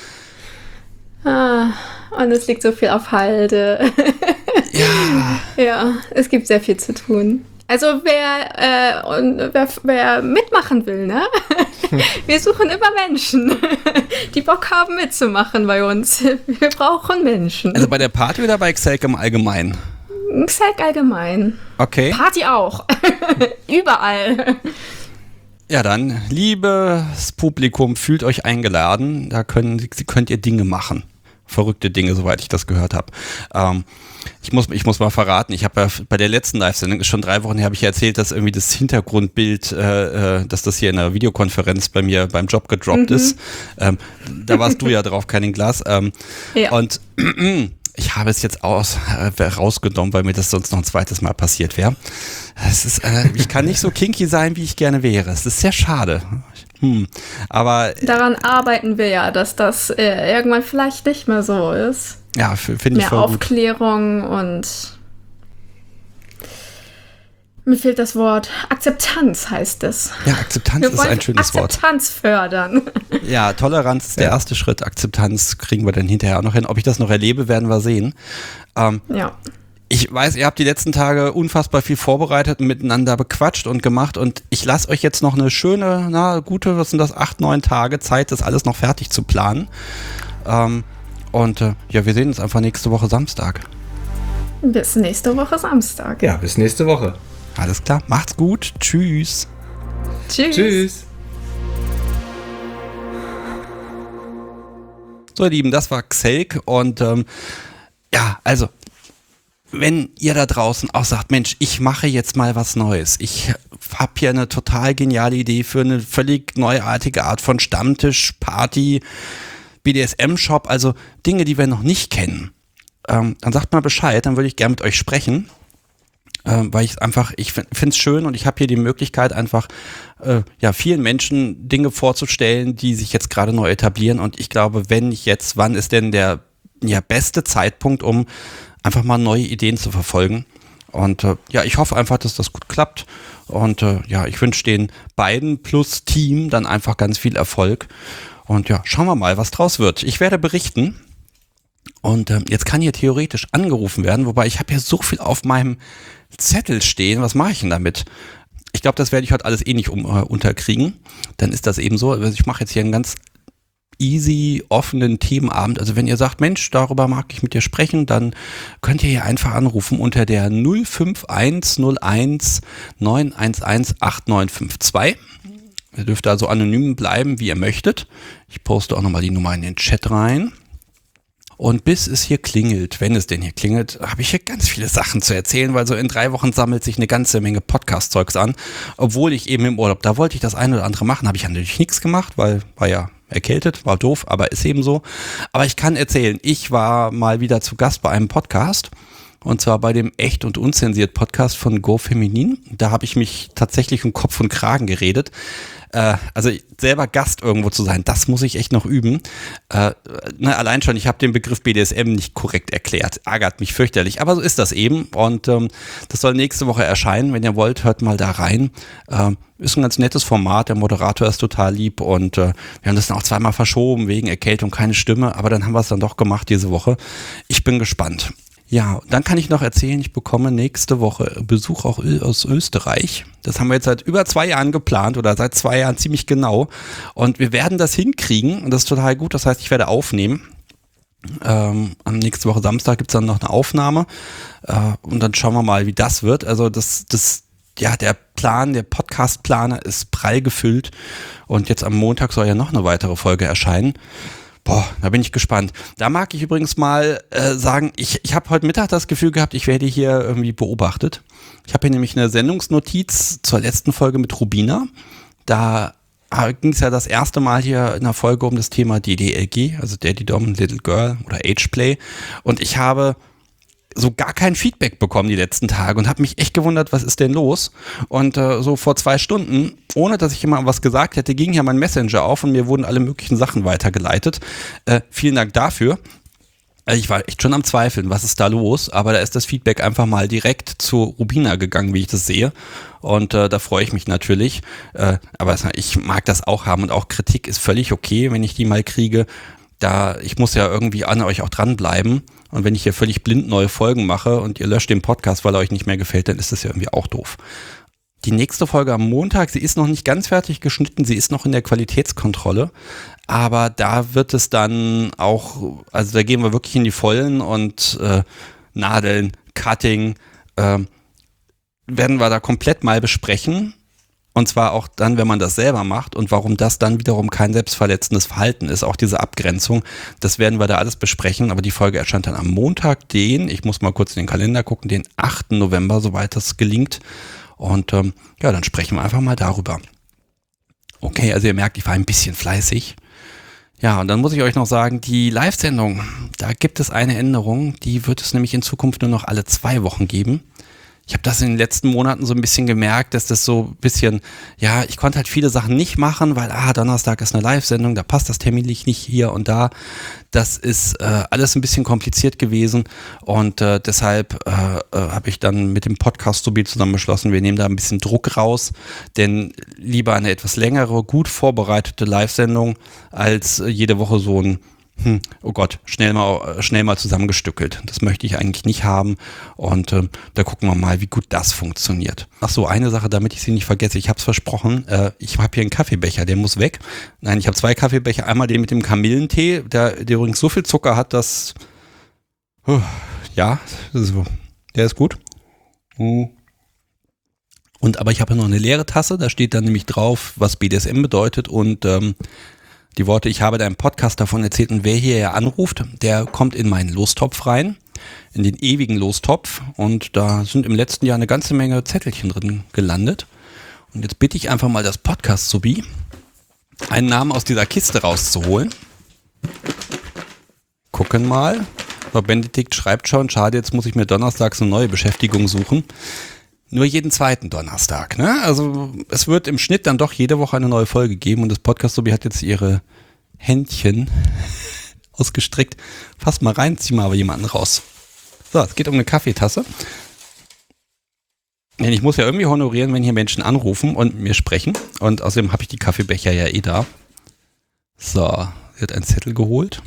Ah, und es liegt so viel auf Halde. Ja. Ja, es gibt sehr viel zu tun. Also wer, äh, und wer, wer mitmachen will, ne? Wir suchen immer Menschen, die Bock haben mitzumachen bei uns. Wir brauchen Menschen. Also bei der Party oder bei Xelk im Allgemeinen? Xelk allgemein. Okay. Party auch. Überall. Ja, dann, liebes Publikum, fühlt euch eingeladen. Da können, könnt ihr Dinge machen. Verrückte Dinge, soweit ich das gehört habe. Ähm, ich muss, ich muss mal verraten, ich habe ja bei der letzten Live-Sendung, schon drei Wochen her, habe ich ja erzählt, dass irgendwie das Hintergrundbild, äh, dass das hier in einer Videokonferenz bei mir beim Job gedroppt mhm. ist. Ähm, da warst du ja drauf, kein Glas. Ähm, ja. Und ich habe es jetzt aus, äh, rausgenommen, weil mir das sonst noch ein zweites Mal passiert wäre. Es ist, äh, ich kann nicht so kinky sein, wie ich gerne wäre. Es ist sehr schade. Hm. Aber daran arbeiten wir ja, dass das äh, irgendwann vielleicht nicht mehr so ist. Ja, finde ich voll gut. Mehr Aufklärung und mir fehlt das Wort Akzeptanz, heißt es. Ja, Akzeptanz ist ein schönes Wort. Akzeptanz fördern. Ja, Toleranz ist der ja. erste Schritt. Akzeptanz kriegen wir dann hinterher auch noch hin. Ob ich das noch erlebe, werden wir sehen. Ähm, ja. Ich weiß, ihr habt die letzten Tage unfassbar viel vorbereitet und miteinander bequatscht und gemacht und ich lasse euch jetzt noch eine schöne, na gute, was sind das, acht, neun Tage Zeit, das alles noch fertig zu planen. Ähm, und äh, ja, wir sehen uns einfach nächste Woche Samstag. Bis nächste Woche Samstag. Ja, bis nächste Woche. Alles klar, macht's gut, tschüss. Tschüss. Tschüss. So, ihr Lieben, das war Xelk und ähm, ja, also wenn ihr da draußen auch sagt, Mensch, ich mache jetzt mal was Neues. Ich habe hier eine total geniale Idee für eine völlig neuartige Art von Stammtisch, Party, B D S M-Shop, also Dinge, die wir noch nicht kennen. Ähm, dann sagt mal Bescheid, dann würde ich gerne mit euch sprechen, ähm, weil ich einfach, ich finde es schön und ich habe hier die Möglichkeit einfach, äh, ja, vielen Menschen Dinge vorzustellen, die sich jetzt gerade neu etablieren und ich glaube, wenn nicht jetzt, wann ist denn der ja, beste Zeitpunkt, um einfach mal neue Ideen zu verfolgen. Und äh, ja, ich hoffe einfach, dass das gut klappt. Und äh, ja, ich wünsche den beiden plus Team dann einfach ganz viel Erfolg. Und ja, schauen wir mal, was draus wird. Ich werde berichten. Und äh, jetzt kann hier theoretisch angerufen werden, wobei ich habe hier so viel auf meinem Zettel stehen. Was mache ich denn damit? Ich glaube, das werde ich heute alles eh nicht um, äh, unterkriegen. Dann ist das eben so. Also ich mache jetzt hier einen ganz easy, offenen Themenabend. Also wenn ihr sagt, Mensch, darüber mag ich mit dir sprechen, dann könnt ihr hier einfach anrufen unter der null fünf eins null eins neun eins eins acht neun fünf zwei. Ihr dürft also anonym bleiben, wie ihr möchtet. Ich poste auch nochmal die Nummer in den Chat rein. Und bis es hier klingelt, wenn es denn hier klingelt, habe ich hier ganz viele Sachen zu erzählen, weil so in drei Wochen sammelt sich eine ganze Menge Podcast-Zeugs an. Obwohl ich eben im Urlaub, da wollte ich das eine oder andere machen, habe ich ja natürlich nichts gemacht, weil war ja erkältet, war doof, aber ist eben so. Aber ich kann erzählen, ich war mal wieder zu Gast bei einem Podcast. Und zwar bei dem Echt und Unzensiert Podcast von Go Feminin. Da habe ich mich tatsächlich um Kopf und Kragen geredet. Äh, also selber Gast irgendwo zu sein, das muss ich echt noch üben. Äh, ne, allein schon, ich habe den Begriff B D S M nicht korrekt erklärt. Ärgert mich fürchterlich, aber so ist das eben. Und ähm, das soll nächste Woche erscheinen. Wenn ihr wollt, hört mal da rein. Äh, ist ein ganz nettes Format. Der Moderator ist total lieb. Und äh, wir haben das dann auch zweimal verschoben, wegen Erkältung, keine Stimme. Aber dann haben wir es dann doch gemacht diese Woche. Ich bin gespannt. Ja, dann kann ich noch erzählen, ich bekomme nächste Woche Besuch auch aus Österreich. Das haben wir jetzt seit über zwei Jahren geplant oder seit zwei Jahren ziemlich genau. Und wir werden das hinkriegen und das ist total gut. Das heißt, ich werde aufnehmen. Ähm, am nächste Woche Samstag gibt es dann noch eine Aufnahme äh, und dann schauen wir mal, wie das wird. Also das, das, ja, der Plan, der Podcast-Planer ist prall gefüllt und jetzt am Montag soll ja noch eine weitere Folge erscheinen. Boah, da bin ich gespannt. Da mag ich übrigens mal äh, sagen, ich, ich habe heute Mittag das Gefühl gehabt, ich werde hier irgendwie beobachtet. Ich habe hier nämlich eine Sendungsnotiz zur letzten Folge mit Rubina. Da ging es ja das erste Mal hier in der Folge um das Thema D D L G, also Daddy Dom, Little Girl oder Ageplay. Und ich habe so gar kein Feedback bekommen die letzten Tage und habe mich echt gewundert, was ist denn los? Und äh, so vor zwei Stunden, ohne dass ich jemandem was gesagt hätte, ging ja mein Messenger auf und mir wurden alle möglichen Sachen weitergeleitet. Äh, vielen Dank dafür. Ich war echt schon am Zweifeln, was ist da los? Aber da ist das Feedback einfach mal direkt zu Rubina gegangen, wie ich das sehe. Und äh, da freue ich mich natürlich. Äh, aber ich mag das auch haben und auch Kritik ist völlig okay, wenn ich die mal kriege. Da, ich muss ja irgendwie an euch auch dranbleiben. Und wenn ich hier völlig blind neue Folgen mache und ihr löscht den Podcast, weil er euch nicht mehr gefällt, dann ist das ja irgendwie auch doof. Die nächste Folge am Montag, sie ist noch nicht ganz fertig geschnitten, sie ist noch in der Qualitätskontrolle, aber da wird es dann auch, also da gehen wir wirklich in die Vollen und äh, Nadeln, Cutting, äh, werden wir da komplett mal besprechen. Und zwar auch dann, wenn man das selber macht und warum das dann wiederum kein selbstverletzendes Verhalten ist, auch diese Abgrenzung, das werden wir da alles besprechen, aber die Folge erscheint dann am Montag, den, ich muss mal kurz in den Kalender gucken, den achten November, soweit das gelingt. Und ähm, ja, dann sprechen wir einfach mal darüber. Okay, also ihr merkt, ich war ein bisschen fleißig. Ja, und dann muss ich euch noch sagen, die Live-Sendung, da gibt es eine Änderung, die wird es nämlich in Zukunft nur noch alle zwei Wochen geben. Ich habe das in den letzten Monaten so ein bisschen gemerkt, dass das so ein bisschen, ja, ich konnte halt viele Sachen nicht machen, weil, ah, Donnerstag ist eine Live-Sendung, da passt das terminlich nicht hier und da. Das ist äh, alles ein bisschen kompliziert gewesen und äh, deshalb äh, äh, habe ich dann mit dem Podcast Sobi zusammen beschlossen, wir nehmen da ein bisschen Druck raus, denn lieber eine etwas längere, gut vorbereitete Live-Sendung als äh, jede Woche so ein Hm, oh Gott, schnell mal, schnell mal zusammengestückelt. Das möchte ich eigentlich nicht haben und äh, da gucken wir mal, wie gut das funktioniert. Ach so, eine Sache, damit ich sie nicht vergesse, ich habe es versprochen, äh, ich habe hier einen Kaffeebecher, der muss weg. Nein, ich habe zwei Kaffeebecher, einmal den mit dem Kamillentee, der, der übrigens so viel Zucker hat, dass, uh, ja, so, der ist gut. Uh. Und aber ich habe noch eine leere Tasse, da steht dann nämlich drauf, was B D S M bedeutet und ähm, die Worte, ich habe da im Podcast davon erzählt und wer hierher anruft, der kommt in meinen Lostopf rein, in den ewigen Lostopf und da sind im letzten Jahr eine ganze Menge Zettelchen drin gelandet. Und jetzt bitte ich einfach mal das Podcast-Sobi, einen Namen aus dieser Kiste rauszuholen. Gucken mal. Frau Benedikt schreibt schon, schade, jetzt muss ich mir donnerstags eine neue Beschäftigung suchen. Nur jeden zweiten Donnerstag, ne? Also es wird im Schnitt dann doch jede Woche eine neue Folge geben und das Podcast-Sobi hat jetzt ihre Händchen ausgestreckt. Fass mal rein, zieh mal aber jemanden raus. So, es geht um eine Kaffeetasse. Denn ich muss ja irgendwie honorieren, wenn hier Menschen anrufen und mit mir sprechen. Und außerdem habe ich die Kaffeebecher ja eh da. So, wird ein Zettel geholt.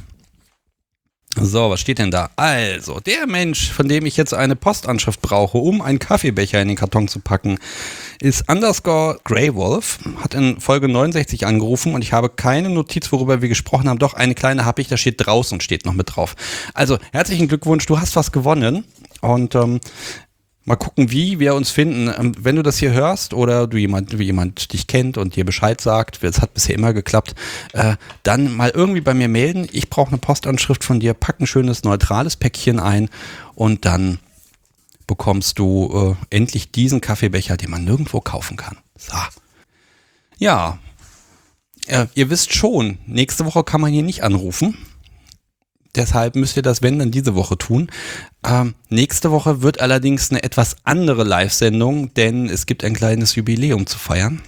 So, was steht denn da? Also, der Mensch, von dem ich jetzt eine Postanschrift brauche, um einen Kaffeebecher in den Karton zu packen, ist underscore Greywolf, hat in Folge neunundsechzig angerufen und ich habe keine Notiz, worüber wir gesprochen haben. Doch, eine kleine habe ich, da steht draußen, steht noch mit drauf. Also, herzlichen Glückwunsch, du hast was gewonnen und ähm, mal gucken, wie wir uns finden. Wenn du das hier hörst oder du jemand, wie jemand dich kennt und dir Bescheid sagt, es hat bisher immer geklappt, äh, dann mal irgendwie bei mir melden. Ich brauche eine Postanschrift von dir, pack ein schönes, neutrales Päckchen ein und dann bekommst du äh, endlich diesen Kaffeebecher, den man nirgendwo kaufen kann. So. Ja, äh, ihr wisst schon, nächste Woche kann man hier nicht anrufen. Deshalb müsst ihr das, wenn, dann diese Woche tun. Ähm, nächste Woche wird allerdings eine etwas andere Live-Sendung, denn es gibt ein kleines Jubiläum zu feiern.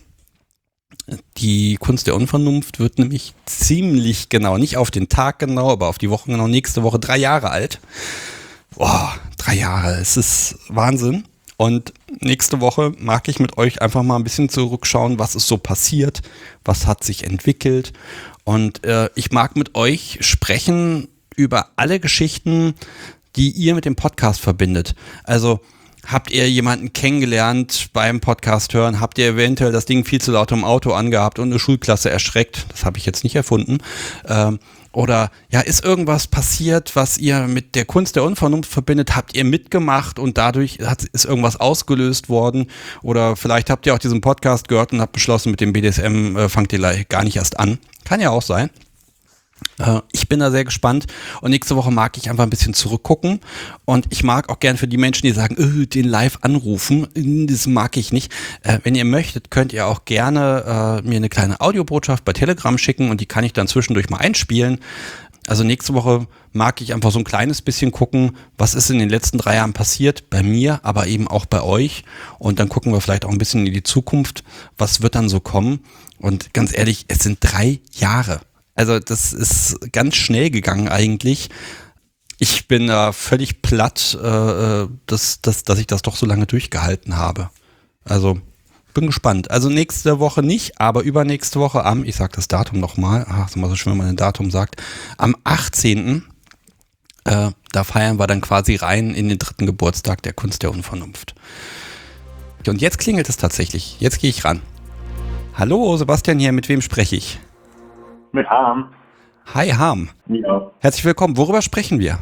Die Kunst der Unvernunft wird nämlich ziemlich genau, nicht auf den Tag genau, aber auf die Woche genau, nächste Woche drei Jahre alt. Boah, drei Jahre, es ist Wahnsinn. Und nächste Woche mag ich mit euch einfach mal ein bisschen zurückschauen, was ist so passiert, was hat sich entwickelt. Und äh, ich mag mit euch sprechen über alle Geschichten, die ihr mit dem Podcast verbindet. Also habt ihr jemanden kennengelernt beim Podcast hören? Habt ihr eventuell das Ding viel zu laut im Auto angehabt und eine Schulklasse erschreckt? Das habe ich jetzt nicht erfunden. Ähm, oder ja, ist irgendwas passiert, was ihr mit der Kunst der Unvernunft verbindet? Habt ihr mitgemacht und dadurch hat, ist irgendwas ausgelöst worden? Oder vielleicht habt ihr auch diesen Podcast gehört und habt beschlossen, mit dem B D S M äh, fangt ihr gar nicht erst an. Kann ja auch sein. Ich bin da sehr gespannt und nächste Woche mag ich einfach ein bisschen zurückgucken und ich mag auch gern für die Menschen, die sagen, öh, den live anrufen, das mag ich nicht. Äh, wenn ihr möchtet, könnt ihr auch gerne äh, mir eine kleine Audiobotschaft bei Telegram schicken und die kann ich dann zwischendurch mal einspielen. Also nächste Woche mag ich einfach so ein kleines bisschen gucken, was ist in den letzten drei Jahren passiert, bei mir, aber eben auch bei euch und dann gucken wir vielleicht auch ein bisschen in die Zukunft, was wird dann so kommen und ganz ehrlich, es sind drei Jahre. Also das ist ganz schnell gegangen eigentlich. Ich bin da völlig platt, äh, dass, dass, dass ich das doch so lange durchgehalten habe. Also bin gespannt. Also nächste Woche nicht, aber übernächste Woche am, ich sag das Datum nochmal, ach, ist immer so schön, wenn man ein Datum sagt, am achtzehnten Äh, da feiern wir dann quasi rein in den dritten Geburtstag der Kunst der Unvernunft. Und jetzt klingelt es tatsächlich. Jetzt gehe ich ran. Hallo, Sebastian hier, mit wem spreche ich? Mit Harm. Hi Harm. Ja. Herzlich willkommen. Worüber sprechen wir?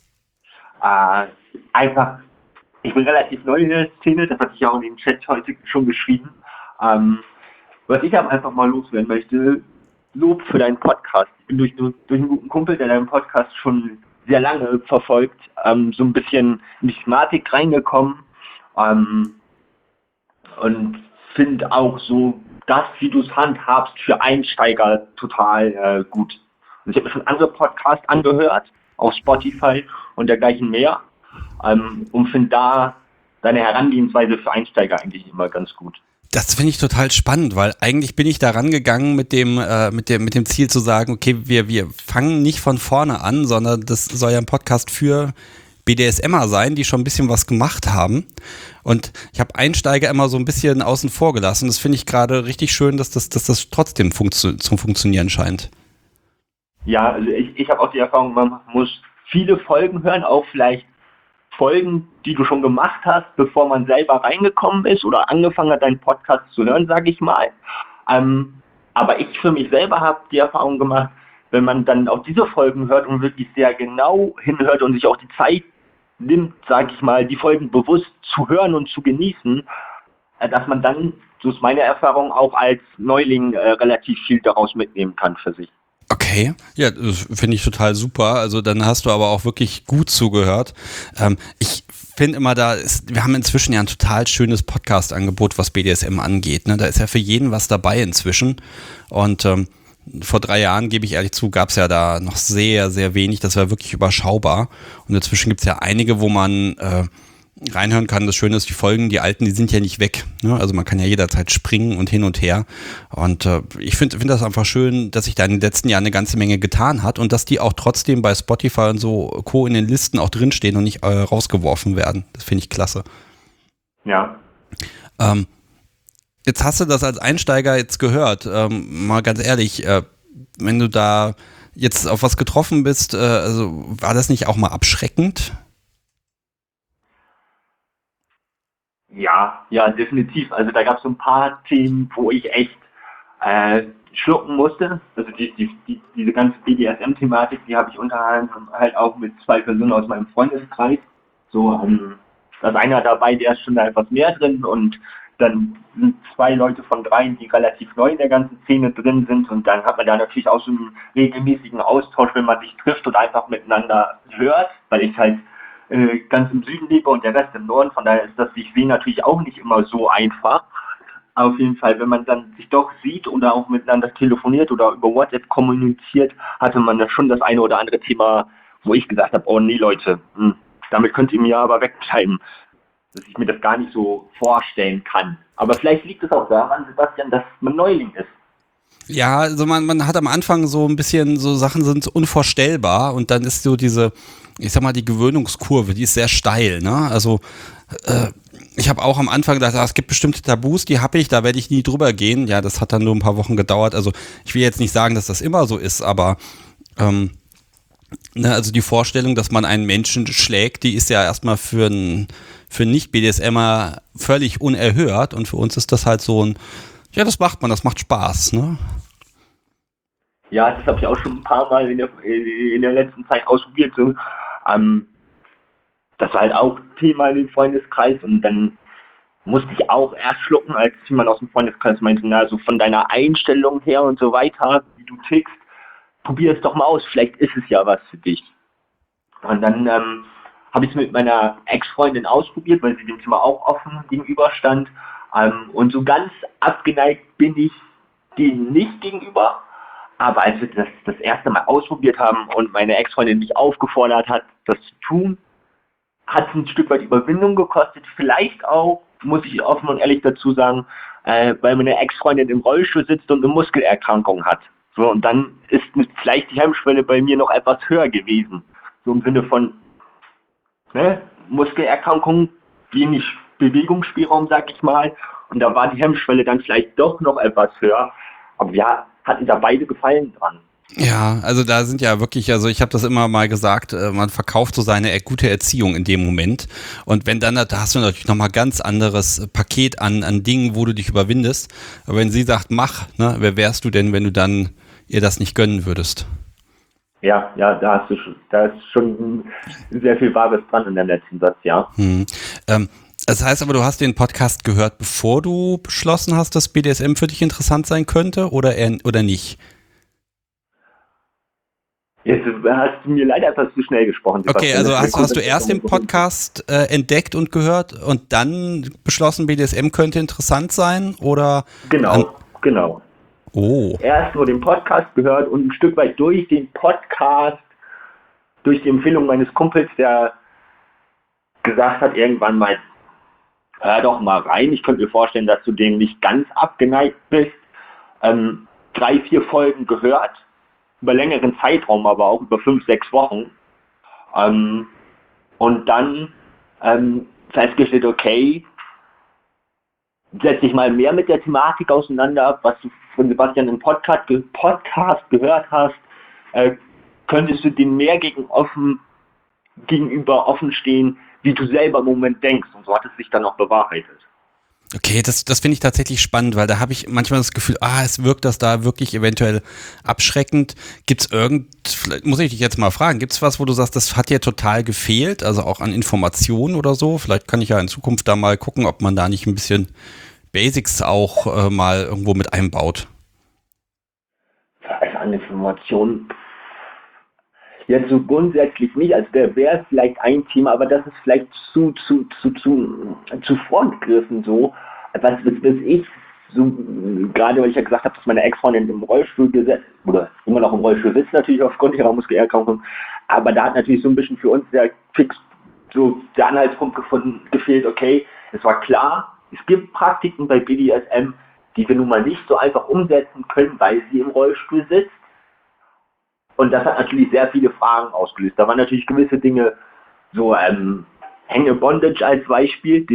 Äh, einfach, ich bin relativ neu in der Szene, das hatte ich auch in dem Chat heute schon geschrieben. Ähm, was ich aber einfach mal loswerden möchte, Lob für deinen Podcast. Ich bin durch, durch einen guten Kumpel, der deinen Podcast schon sehr lange verfolgt, ähm, so ein bisschen in die Thematik reingekommen ähm, und finde auch so das, wie du es handhabst, für Einsteiger total äh, gut. Und ich habe mir schon andere Podcasts angehört, auf Spotify und dergleichen mehr, ähm, und finde da deine Herangehensweise für Einsteiger eigentlich immer ganz gut. Das finde ich total spannend, weil eigentlich bin ich da rangegangen mit dem, äh, mit dem, mit dem Ziel zu sagen, okay, wir, wir fangen nicht von vorne an, sondern das soll ja ein Podcast für B D S M er sein, die schon ein bisschen was gemacht haben. Und ich habe Einsteiger immer so ein bisschen außen vor gelassen. Das finde ich gerade richtig schön, dass das, dass das trotzdem funktio- zum Funktionieren scheint. Ja, also ich, ich habe auch die Erfahrung, man muss viele Folgen hören, auch vielleicht Folgen, die du schon gemacht hast, bevor man selber reingekommen ist oder angefangen hat, deinen Podcast zu hören, sage ich mal. Ähm, aber ich für mich selber habe die Erfahrung gemacht, wenn man dann auch diese Folgen hört und wirklich sehr genau hinhört und sich auch die Zeit nimmt, sage ich mal, die Folgen bewusst zu hören und zu genießen, äh, dass man dann, so ist meine Erfahrung, auch als Neuling äh, relativ viel daraus mitnehmen kann für sich. Okay, ja, das finde ich total super. Also dann hast du aber auch wirklich gut zugehört. Ähm, ich finde immer, da ist, wir haben inzwischen ja ein total schönes Podcast-Angebot, was B D S M angeht. Ne? Da ist ja für jeden was dabei inzwischen. Und ähm, vor drei Jahren, gebe ich ehrlich zu, gab es ja da noch sehr, sehr wenig. Das war wirklich überschaubar. Und inzwischen gibt es ja einige, wo man äh, reinhören kann. Das Schöne ist, die Folgen, die alten, die sind ja nicht weg. Ne? Also man kann ja jederzeit springen und hin und her. Und äh, ich finde find das einfach schön, dass sich da in den letzten Jahren eine ganze Menge getan hat und dass die auch trotzdem bei Spotify und so Co. in den Listen auch drinstehen und nicht äh, rausgeworfen werden. Das finde ich klasse. Ja, Ähm, jetzt hast du das als Einsteiger jetzt gehört. Ähm, mal ganz ehrlich, äh, wenn du da jetzt auf was getroffen bist, äh, also war das nicht auch mal abschreckend? Ja, ja, definitiv. Also da gab es so ein paar Themen, wo ich echt äh, schlucken musste. Also die, die, die, diese ganze B D S M-Thematik, die habe ich unter anderem halt auch mit zwei Personen aus meinem Freundeskreis. So, ähm, da ist einer dabei, der ist schon da etwas mehr drin und dann sind zwei Leute von dreien, die relativ neu in der ganzen Szene drin sind und dann hat man da natürlich auch so einen regelmäßigen Austausch, wenn man sich trifft und einfach miteinander hört, weil ich halt äh, ganz im Süden lebe und der Rest im Norden, von daher ist das sich sehen natürlich auch nicht immer so einfach. Auf jeden Fall, wenn man dann sich doch sieht oder auch miteinander telefoniert oder über WhatsApp kommuniziert, hatte man da schon das eine oder andere Thema, wo ich gesagt habe, oh nee Leute, hm, damit könnt ihr mir aber wegbleiben, dass ich mir das gar nicht so vorstellen kann. Aber vielleicht liegt es auch daran, Sebastian, dass man Neuling ist. Ja, also man, man hat am Anfang so ein bisschen, so Sachen sind unvorstellbar und dann ist so diese, ich sag mal, die Gewöhnungskurve, die ist sehr steil, ne? Also äh, ich habe auch am Anfang gedacht, ah, es gibt bestimmte Tabus, die habe ich, da werde ich nie drüber gehen. Ja, das hat dann nur ein paar Wochen gedauert. Also ich will jetzt nicht sagen, dass das immer so ist, aber ähm, ne, also die Vorstellung, dass man einen Menschen schlägt, die ist ja erstmal für einen für Nicht-B D S M er völlig unerhört und für uns ist das halt so ein, ja, das macht man, das macht Spaß, ne? Ja, das habe ich auch schon ein paar Mal in der, in der letzten Zeit ausprobiert. So. Ähm, das war halt auch Thema in dem Freundeskreis und dann musste ich auch erst schlucken, als jemand aus dem Freundeskreis meinte, na, so von deiner Einstellung her und so weiter, wie du tickst, probier es doch mal aus, vielleicht ist es ja was für dich. Und dann ähm, habe ich es mit meiner Ex-Freundin ausprobiert, weil sie dem Thema auch offen gegenüberstand. Ähm, und so ganz abgeneigt bin ich dem nicht gegenüber. Aber als wir das das erste Mal ausprobiert haben und meine Ex-Freundin mich aufgefordert hat, das zu tun, hat es ein Stück weit Überwindung gekostet. Vielleicht auch, muss ich offen und ehrlich dazu sagen, äh, weil meine Ex-Freundin im Rollstuhl sitzt und eine Muskelerkrankung hat. So, und dann ist vielleicht die Hemmschwelle bei mir noch etwas höher gewesen. So im Sinne von ne, Muskelerkrankung, wenig Bewegungsspielraum, sag ich mal. Und da war die Hemmschwelle dann vielleicht doch noch etwas höher. Aber wir hatten da beide Gefallen dran. Ja, also da sind ja wirklich, also ich habe das immer mal gesagt, äh, man verkauft so seine er- gute Erziehung in dem Moment und wenn dann, da hast du natürlich nochmal ganz anderes Paket an, an Dingen, wo du dich überwindest, aber wenn sie sagt, mach, ne, wer wärst du denn, wenn du dann ihr das nicht gönnen würdest? Ja, ja, da hast du schon, da ist schon sehr viel Wahres dran in dem letzten Satz, ja. Hm. Ähm, das heißt aber, du hast den Podcast gehört, bevor du beschlossen hast, dass B D S M für dich interessant sein könnte oder, eher, oder nicht? Jetzt hast du mir leider etwas zu schnell gesprochen. Okay, Sebastian. also hast, hast du erst den Podcast äh, entdeckt und gehört und dann beschlossen, B D S M könnte interessant sein oder? Genau, an genau. Oh. Erst nur den Podcast gehört und ein Stück weit durch den Podcast, durch die Empfehlung meines Kumpels, der gesagt hat irgendwann mal, hör doch mal rein, ich könnte mir vorstellen, dass du dem nicht ganz abgeneigt bist. Ähm, drei, vier Folgen gehört, über längeren Zeitraum, aber auch über fünf, sechs Wochen. Ähm, und dann ähm, festgestellt, okay, setz dich mal mehr mit der Thematik auseinander, was du von Sebastian im Podcast, Podcast gehört hast, äh, könntest du dem mehr gegen offen, gegenüber offen stehen, wie du selber im Moment denkst. Und so hat es sich dann auch bewahrheitet. Okay, das, das finde ich tatsächlich spannend, weil da habe ich manchmal das Gefühl, ah, es wirkt das da wirklich eventuell abschreckend. Gibt es irgend, vielleicht muss ich dich jetzt mal fragen, gibt es was, wo du sagst, das hat dir total gefehlt, also auch an Informationen oder so? Vielleicht kann ich ja in Zukunft da mal gucken, ob man da nicht ein bisschen Basics auch äh, mal irgendwo mit einbaut. Also an Informationen jetzt so grundsätzlich nicht, also der wäre vielleicht ein Thema, aber das ist vielleicht zu, zu, zu, zu, zu vorgegriffen so. Was, was, was ich, so, gerade weil ich ja gesagt habe, dass meine Ex-Freundin im Rollstuhl gesetzt, oder immer noch im Rollstuhl sitzt natürlich aufgrund ihrer Muskelerkrankung, aber da hat natürlich so ein bisschen für uns der fix so der Anhaltspunkt gefunden, gefehlt, okay, es war klar, es gibt Praktiken bei B D S M, die wir nun mal nicht so einfach umsetzen können, weil sie im Rollstuhl sitzt. Und das hat natürlich sehr viele Fragen ausgelöst. Da waren natürlich gewisse Dinge, so ähm, Hänge Bondage als Beispiel, den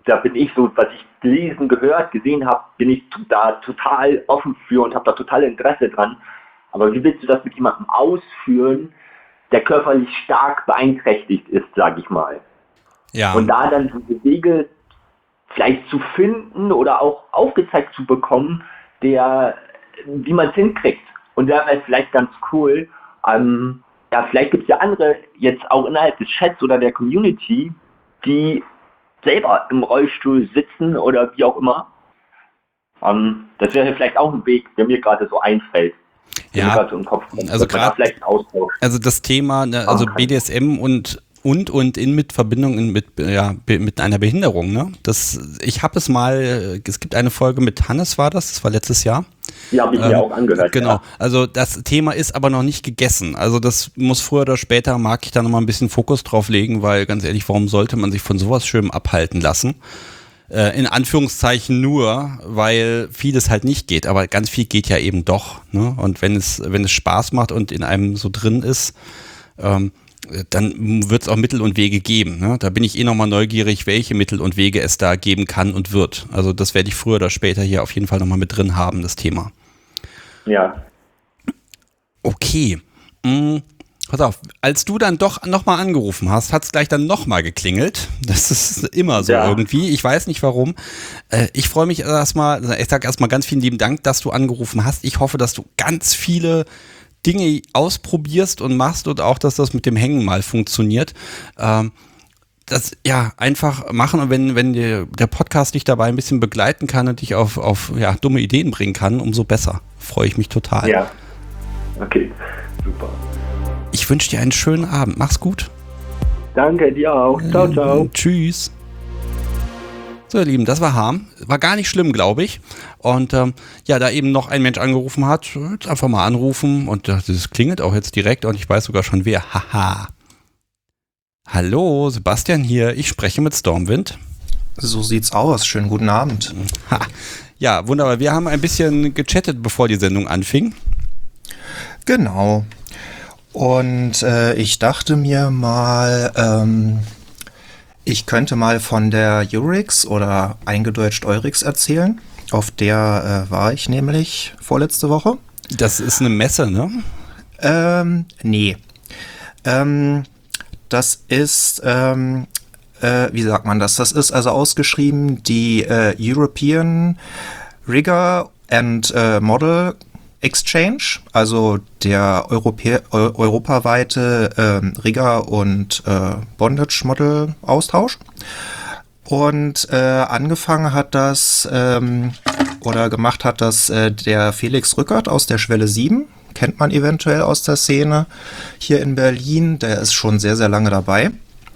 da bin ich so, was ich gelesen, gehört, gesehen habe, bin ich da total offen für und habe da total Interesse dran. Aber wie willst du das mit jemandem ausführen, der körperlich stark beeinträchtigt ist, sage ich mal? Ja. Und da dann diese Wege vielleicht zu finden oder auch aufgezeigt zu bekommen, der, wie man es hinkriegt. Und da wäre es vielleicht ganz cool, ähm, ja, vielleicht gibt es ja andere jetzt auch innerhalb des Chats oder der Community, die selber im Rollstuhl sitzen oder wie auch immer. Ähm, das wäre vielleicht auch ein Weg, der mir gerade so einfällt. Ja, so im Kopf kommt, also dass man da gerade, vielleicht einen Austausch also das Thema, ne, also kann. B D S M und und und in mit Verbindung in, mit ja be- mit einer Behinderung, ne? Das, ich habe es mal, es gibt eine Folge mit Hannes, war das, das war letztes Jahr. Die habe ich mir Ähm, auch angehört. Genau, Ja. also das Thema ist aber noch nicht gegessen. Also das muss früher oder später, mag ich da nochmal ein bisschen Fokus drauf legen, weil ganz ehrlich, warum sollte man sich von sowas Schönem abhalten lassen? Äh, in Anführungszeichen nur, weil vieles halt nicht geht, aber ganz viel geht ja eben doch. Ne? Und wenn es, wenn es Spaß macht und in einem so drin ist, ähm, dann wird es auch Mittel und Wege geben. Ne? Da bin ich eh nochmal neugierig, welche Mittel und Wege es da geben kann und wird. Also das werde ich früher oder später hier auf jeden Fall nochmal mit drin haben, das Thema. Ja. Okay. Hm, pass auf, als du dann doch nochmal angerufen hast, hat es gleich dann nochmal geklingelt. Das ist immer so Ja. irgendwie. Ich weiß nicht warum. Äh, ich freue mich erstmal, ich sage erstmal ganz vielen lieben Dank, dass du angerufen hast. Ich hoffe, dass du ganz viele Dinge ausprobierst und machst und auch, dass das mit dem Hängen mal funktioniert. Ähm, das, ja, einfach machen und wenn, wenn dir der Podcast dich dabei ein bisschen begleiten kann und dich auf, auf ja, dumme Ideen bringen kann, umso besser. Freue ich mich total. Ja. Okay, super. Ich wünsche dir einen schönen Abend. Mach's gut. Danke, dir auch. Ciao, ciao. Äh, tschüss. So, ihr Lieben, das war Harm. War gar nicht schlimm, glaube ich. Und ähm, ja, da eben noch ein Mensch angerufen hat, jetzt einfach mal anrufen. Und äh, das klingelt auch jetzt direkt und ich weiß sogar schon wer. Haha. Hallo, Sebastian hier. Ich spreche mit Stormwind. So sieht's aus. Schönen guten Abend. Ha. Ja, wunderbar. Wir haben ein bisschen gechattet, bevor die Sendung anfing. Genau. Und äh, ich dachte mir mal, ähm, ich könnte mal von der Eurix oder eingedeutscht Eurix erzählen. Auf der äh, war ich nämlich vorletzte Woche. Das ist eine Messe, ne? Ähm, nee. Ähm, das ist, ähm, äh, wie sagt man das? Das ist also ausgeschrieben die äh, European Rigger and äh, Model Exchange, also der Europä eu europaweite ähm, Rigger und äh, Bondage-Model-Austausch. Und äh, angefangen hat das, ähm, oder gemacht hat das äh, der Felix Rückert aus der Schwelle sieben. Kennt man eventuell aus der Szene hier in Berlin. Der ist schon sehr, sehr lange dabei.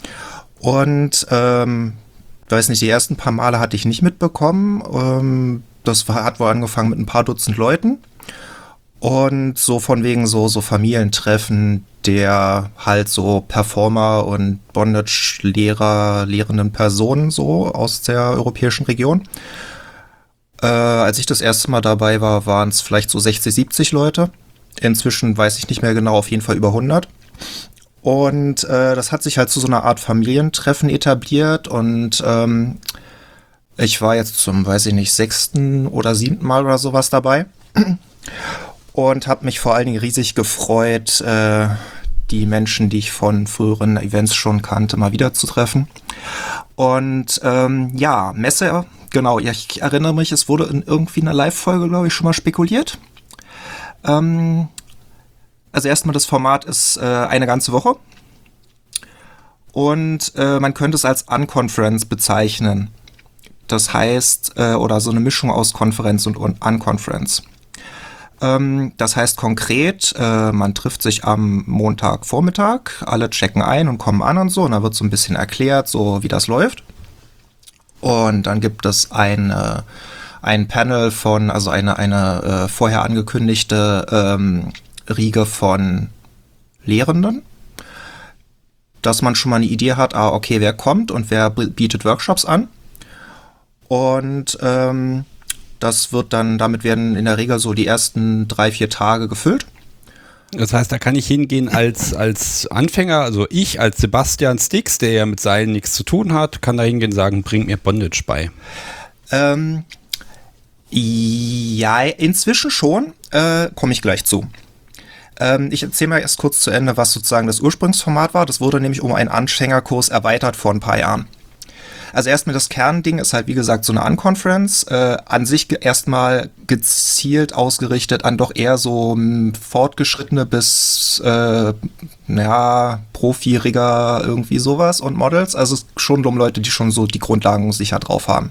Und, ähm, weiß nicht, die ersten paar Male hatte ich nicht mitbekommen. Ähm, das war, hat wohl angefangen mit ein paar Dutzend Leuten. Und so von wegen so, so Familientreffen der halt so Performer und Bondage-Lehrer, lehrenden Personen so aus der europäischen Region. Äh, als ich das erste Mal dabei war, waren es vielleicht so sechzig, siebzig Leute. Inzwischen weiß ich nicht mehr genau, auf jeden Fall über hundert. Und äh, das hat sich halt zu so einer Art Familientreffen etabliert und ähm, ich war jetzt zum, weiß ich nicht, sechsten oder siebten Mal oder sowas dabei. Und habe mich vor allen Dingen riesig gefreut, äh, die Menschen, die ich von früheren Events schon kannte, mal wieder zu treffen. Und ähm, ja, Messe, genau, ja, ich erinnere mich, es wurde in irgendwie einer Live-Folge, glaube ich, schon mal spekuliert. Ähm, also erstmal, das Format ist äh, eine ganze Woche. Und äh, man könnte es als Unconference bezeichnen. Das heißt, äh, oder so eine Mischung aus Konferenz und Unconference. Das heißt konkret, äh, man trifft sich am Montagvormittag, alle checken ein und kommen an und so, und da wird so ein bisschen erklärt, so wie das läuft. Und dann gibt es eine, ein Panel von, also eine, eine äh, vorher angekündigte ähm, Riege von Lehrenden, dass man schon mal eine Idee hat, ah, okay, wer kommt und wer bietet Workshops an. Und ähm, das wird dann, damit werden in der Regel so die ersten drei, vier Tage gefüllt. Das heißt, da kann ich hingehen als, als Anfänger, also ich als Sebastian Stix, der ja mit Seilen nichts zu tun hat, kann da hingehen und sagen, bring mir Bondage bei. Ähm, ja, inzwischen schon, äh, komme ich gleich zu. Ähm, ich erzähle mal erst kurz zu Ende, was sozusagen das Ursprungsformat war. Das wurde nämlich um einen Anfängerkurs erweitert vor ein paar Jahren. Also erstmal das Kernding ist halt, wie gesagt, so eine Unconference, äh, an sich ge- erstmal gezielt ausgerichtet an doch eher so m, fortgeschrittene bis, äh, ja, Profi-Rigger, irgendwie sowas und Models. Also es ist schon um Leute, die schon so die Grundlagen sicher drauf haben.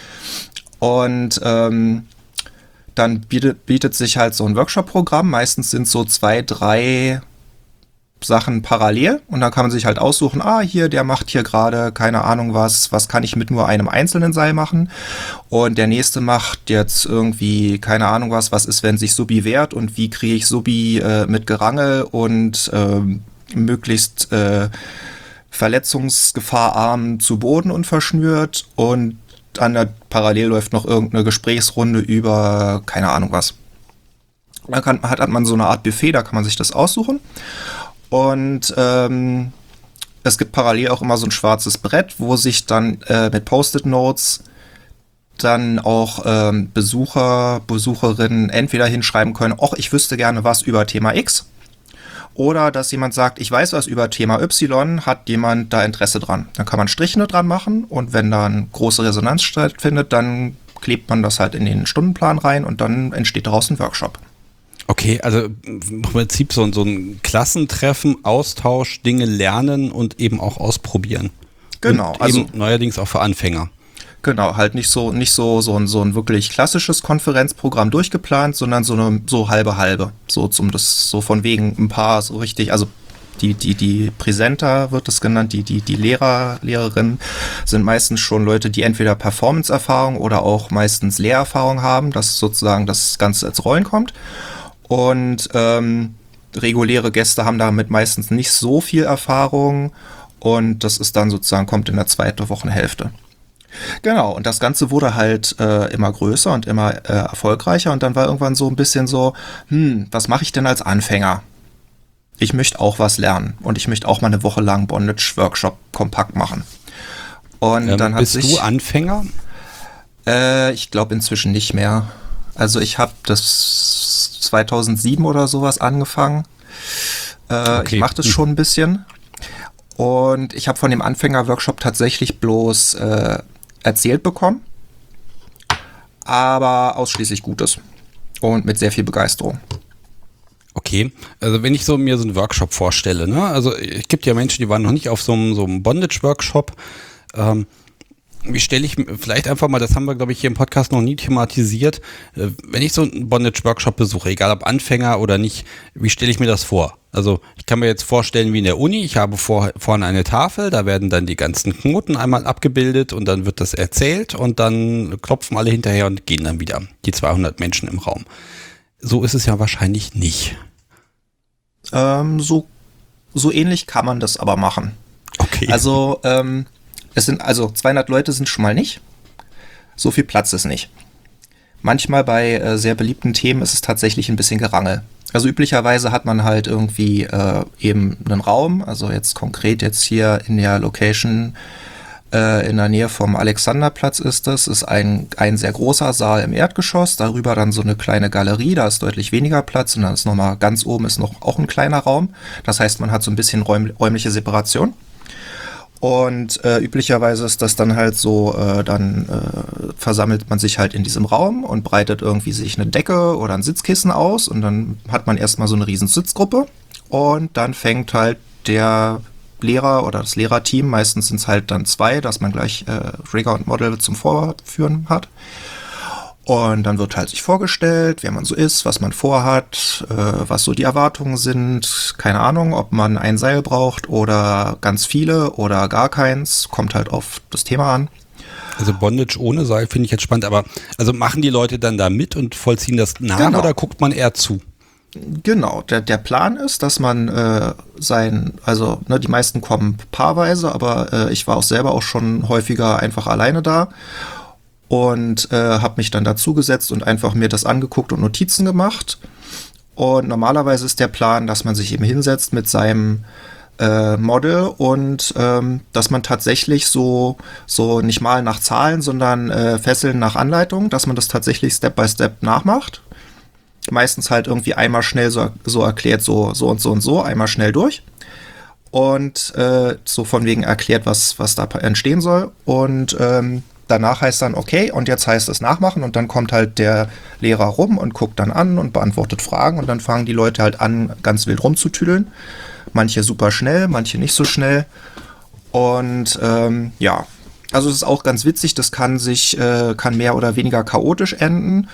Und ähm, dann bietet, bietet sich halt so ein Workshop-Programm. Meistens sind so zwei, drei Sachen parallel und dann kann man sich halt aussuchen, ah, hier, der macht hier gerade, keine Ahnung was, was kann ich mit nur einem einzelnen Seil machen und der nächste macht jetzt irgendwie, keine Ahnung was, was ist, wenn sich Subi wehrt und wie kriege ich Subi äh, mit Gerangel und ähm, möglichst äh, verletzungsgefahrarm zu Boden und verschnürt und an der parallel läuft noch irgendeine Gesprächsrunde über, keine Ahnung was. Dann kann, hat, hat man so eine Art Buffet, da kann man sich das aussuchen. Und ähm, es gibt parallel auch immer so ein schwarzes Brett, wo sich dann äh, mit Post-it-Notes dann auch ähm, Besucher, Besucherinnen entweder hinschreiben können, ach, ich wüsste gerne was über Thema X. Oder dass jemand sagt, ich weiß was über Thema Y, hat jemand da Interesse dran. Dann kann man Striche dran machen und wenn da eine große Resonanz stattfindet, dann klebt man das halt in den Stundenplan rein und dann entsteht daraus ein Workshop. Okay, also im Prinzip so, so ein Klassentreffen, Austausch, Dinge lernen und eben auch ausprobieren. Genau. Und also eben neuerdings auch für Anfänger. Genau, halt nicht so nicht so so ein so ein wirklich klassisches Konferenzprogramm durchgeplant, sondern so eine so halbe halbe, so zum das so von wegen ein paar so richtig, also die die die Präsenter wird es genannt, die die die Lehrer Lehrerinnen sind meistens schon Leute, die entweder Performance-Erfahrung oder auch meistens Lehrerfahrung haben, dass sozusagen das Ganze als Rollen kommt. Und ähm, reguläre Gäste haben damit meistens nicht so viel Erfahrung und das ist dann sozusagen, kommt in der zweiten Wochenhälfte. Genau, und das Ganze wurde halt äh, immer größer und immer äh, erfolgreicher und dann war irgendwann so ein bisschen so, hm, was mache ich denn als Anfänger? Ich möchte auch was lernen und ich möchte auch mal eine Woche lang Bondage-Workshop kompakt machen. Und ähm, dann hat bist sich, du Anfänger? Äh, ich glaube inzwischen nicht mehr. Also ich habe das zweitausendsieben oder sowas angefangen. Äh, okay. Ich mache das schon ein bisschen. Und ich habe von dem Anfänger-Workshop tatsächlich bloß äh, erzählt bekommen. Aber ausschließlich Gutes. Und mit sehr viel Begeisterung. Okay, also wenn ich so mir so einen Workshop vorstelle, ne, also es gibt ja Menschen, die waren noch nicht auf so einem, so einem Bondage-Workshop. Ähm, Wie stelle ich, vielleicht einfach mal, das haben wir, glaube ich, hier im Podcast noch nie thematisiert, wenn ich so einen Bondage-Workshop besuche, egal ob Anfänger oder nicht, wie stelle ich mir das vor? Also ich kann mir jetzt vorstellen, wie in der Uni, ich habe vor, vorne eine Tafel, da werden dann die ganzen Knoten einmal abgebildet und dann wird das erzählt und dann klopfen alle hinterher und gehen dann wieder, die zweihundert Menschen im Raum. So ist es ja wahrscheinlich nicht. Ähm, so, so ähnlich kann man das aber machen. Okay. Also, ähm, Es sind also zweihundert Leute sind schon mal nicht. So viel Platz ist nicht. Manchmal bei äh, sehr beliebten Themen ist es tatsächlich ein bisschen Gerangel. Also üblicherweise hat man halt irgendwie äh, eben einen Raum, also jetzt konkret jetzt hier in der Location äh, in der Nähe vom Alexanderplatz ist das, ist ein, ein sehr großer Saal im Erdgeschoss, darüber dann so eine kleine Galerie, da ist deutlich weniger Platz und dann ist nochmal ganz oben ist noch auch ein kleiner Raum. Das heißt, man hat so ein bisschen räum, räumliche Separation. Und äh, üblicherweise ist das dann halt so, äh, dann äh, versammelt man sich halt in diesem Raum und breitet irgendwie sich eine Decke oder ein Sitzkissen aus und dann hat man erstmal so eine riesen Sitzgruppe und dann fängt halt der Lehrer oder das Lehrerteam, meistens sind es halt dann zwei, dass man gleich äh, Rigger und Model zum Vorführen hat. Und dann wird halt sich vorgestellt, wer man so ist, was man vorhat, äh, was so die Erwartungen sind. Keine Ahnung, ob man ein Seil braucht oder ganz viele oder gar keins. Kommt halt auf das Thema an. Also Bondage ohne Seil finde ich jetzt spannend. Aber also machen die Leute dann da mit und vollziehen das nach Genau. oder guckt man eher zu? Genau, der, der Plan ist, dass man äh, sein, also ne, die meisten kommen paarweise, aber äh, ich war auch selber auch schon häufiger einfach alleine da. Und äh, habe mich dann dazugesetzt und einfach mir das angeguckt und Notizen gemacht. Und normalerweise ist der Plan, dass man sich eben hinsetzt mit seinem äh, Model und ähm, dass man tatsächlich so, so nicht mal nach Zahlen, sondern äh, Fesseln nach Anleitung, dass man das tatsächlich Step by Step nachmacht. Meistens halt irgendwie einmal schnell so, so erklärt, so, so und so und so, einmal schnell durch. Und äh, so von wegen erklärt, was, was da entstehen soll. Und ähm, danach heißt dann, okay, und jetzt heißt es nachmachen. Und dann kommt halt der Lehrer rum und guckt dann an und beantwortet Fragen. Und dann fangen die Leute halt an, ganz wild rumzutüdeln. Manche super schnell, manche nicht so schnell. Und ähm, ja, also es ist auch ganz witzig. Das kann sich, äh, kann mehr oder weniger chaotisch enden.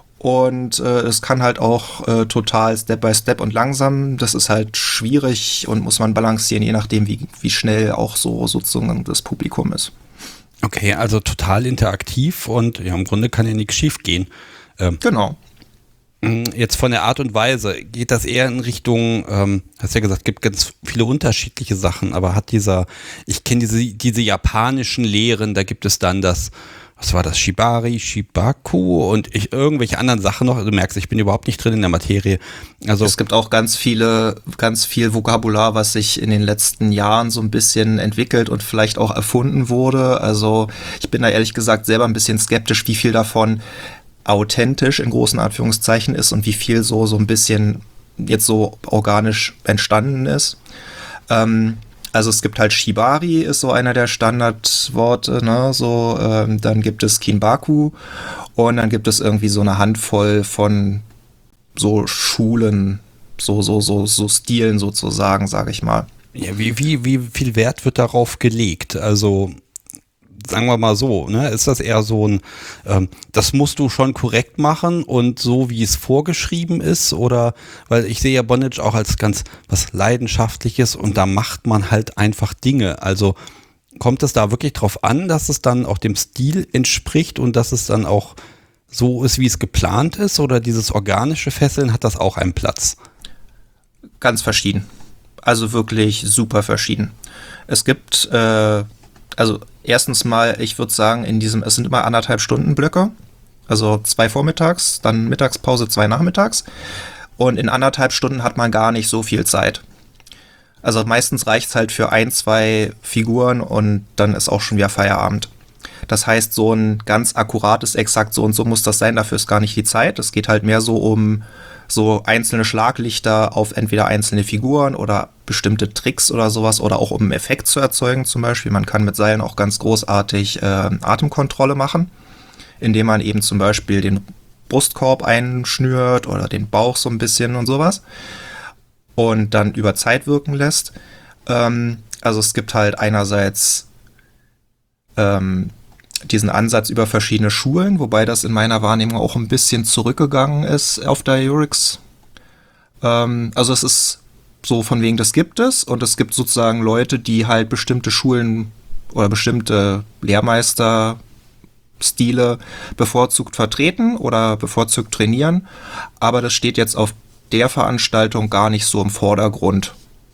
Und äh, es kann halt auch äh, total Step by Step und langsam. Das ist halt schwierig und muss man balancieren, je nachdem, wie, wie schnell auch so sozusagen das Publikum ist. Okay, also total interaktiv und ja, im Grunde kann ja nichts schief gehen. Ähm, genau. Jetzt von der Art und Weise, geht das eher in Richtung, ähm, hast ja gesagt, gibt ganz viele unterschiedliche Sachen, aber hat dieser, ich kenne diese, diese japanischen Lehren, da gibt es dann das, was war das, Shibari, Shibaku und ich, irgendwelche anderen Sachen noch. Du merkst, ich bin überhaupt nicht drin in der Materie. Also es gibt auch ganz viele, ganz viel Vokabular, was sich in den letzten Jahren so ein bisschen entwickelt und vielleicht auch erfunden wurde. Also ich bin da ehrlich gesagt selber ein bisschen skeptisch, wie viel davon authentisch in großen Anführungszeichen ist und wie viel so, so ein bisschen jetzt so organisch entstanden ist. Ähm, Also es gibt halt Shibari, ist so einer der Standardworte, ne, so, ähm, dann gibt es Kinbaku und dann gibt es irgendwie so eine Handvoll von so Schulen, so, so, so, so Stilen sozusagen, sage ich mal. Ja, wie, wie, wie viel Wert wird darauf gelegt? Also sagen wir mal so, ne, ist das eher so ein, ähm, das musst du schon korrekt machen und so, wie es vorgeschrieben ist, oder, weil ich sehe ja Bondage auch als ganz was Leidenschaftliches und da macht man halt einfach Dinge, also kommt es da wirklich drauf an, dass es dann auch dem Stil entspricht und dass es dann auch so ist, wie es geplant ist, oder dieses organische Fesseln, hat das auch einen Platz? Ganz verschieden, also wirklich super verschieden. Es gibt, äh, also erstens mal, ich würde sagen, in diesem, es sind immer anderthalb Stunden Blöcke, also zwei vormittags, dann Mittagspause, zwei nachmittags und in anderthalb Stunden hat man gar nicht so viel Zeit. Also meistens reicht es halt für ein, zwei Figuren und dann ist auch schon wieder Feierabend. Das heißt, so ein ganz akkurates, exakt so und so muss das sein, dafür ist gar nicht die Zeit. Es geht halt mehr so um so einzelne Schlaglichter auf entweder einzelne Figuren oder bestimmte Tricks oder sowas oder auch um einen Effekt zu erzeugen zum Beispiel. Man kann mit Seilen auch ganz großartig äh, Atemkontrolle machen, indem man eben zum Beispiel den Brustkorb einschnürt oder den Bauch so ein bisschen und sowas und dann über Zeit wirken lässt. Ähm, also es gibt halt einerseits ähm, diesen Ansatz über verschiedene Schulen, wobei das in meiner Wahrnehmung auch ein bisschen zurückgegangen ist auf der Eurix. Ähm, also es ist so von wegen, das gibt es und es gibt sozusagen Leute, die halt bestimmte Schulen oder bestimmte Lehrmeisterstile bevorzugt vertreten oder bevorzugt trainieren, aber das steht jetzt auf der Veranstaltung gar nicht so im Vordergrund.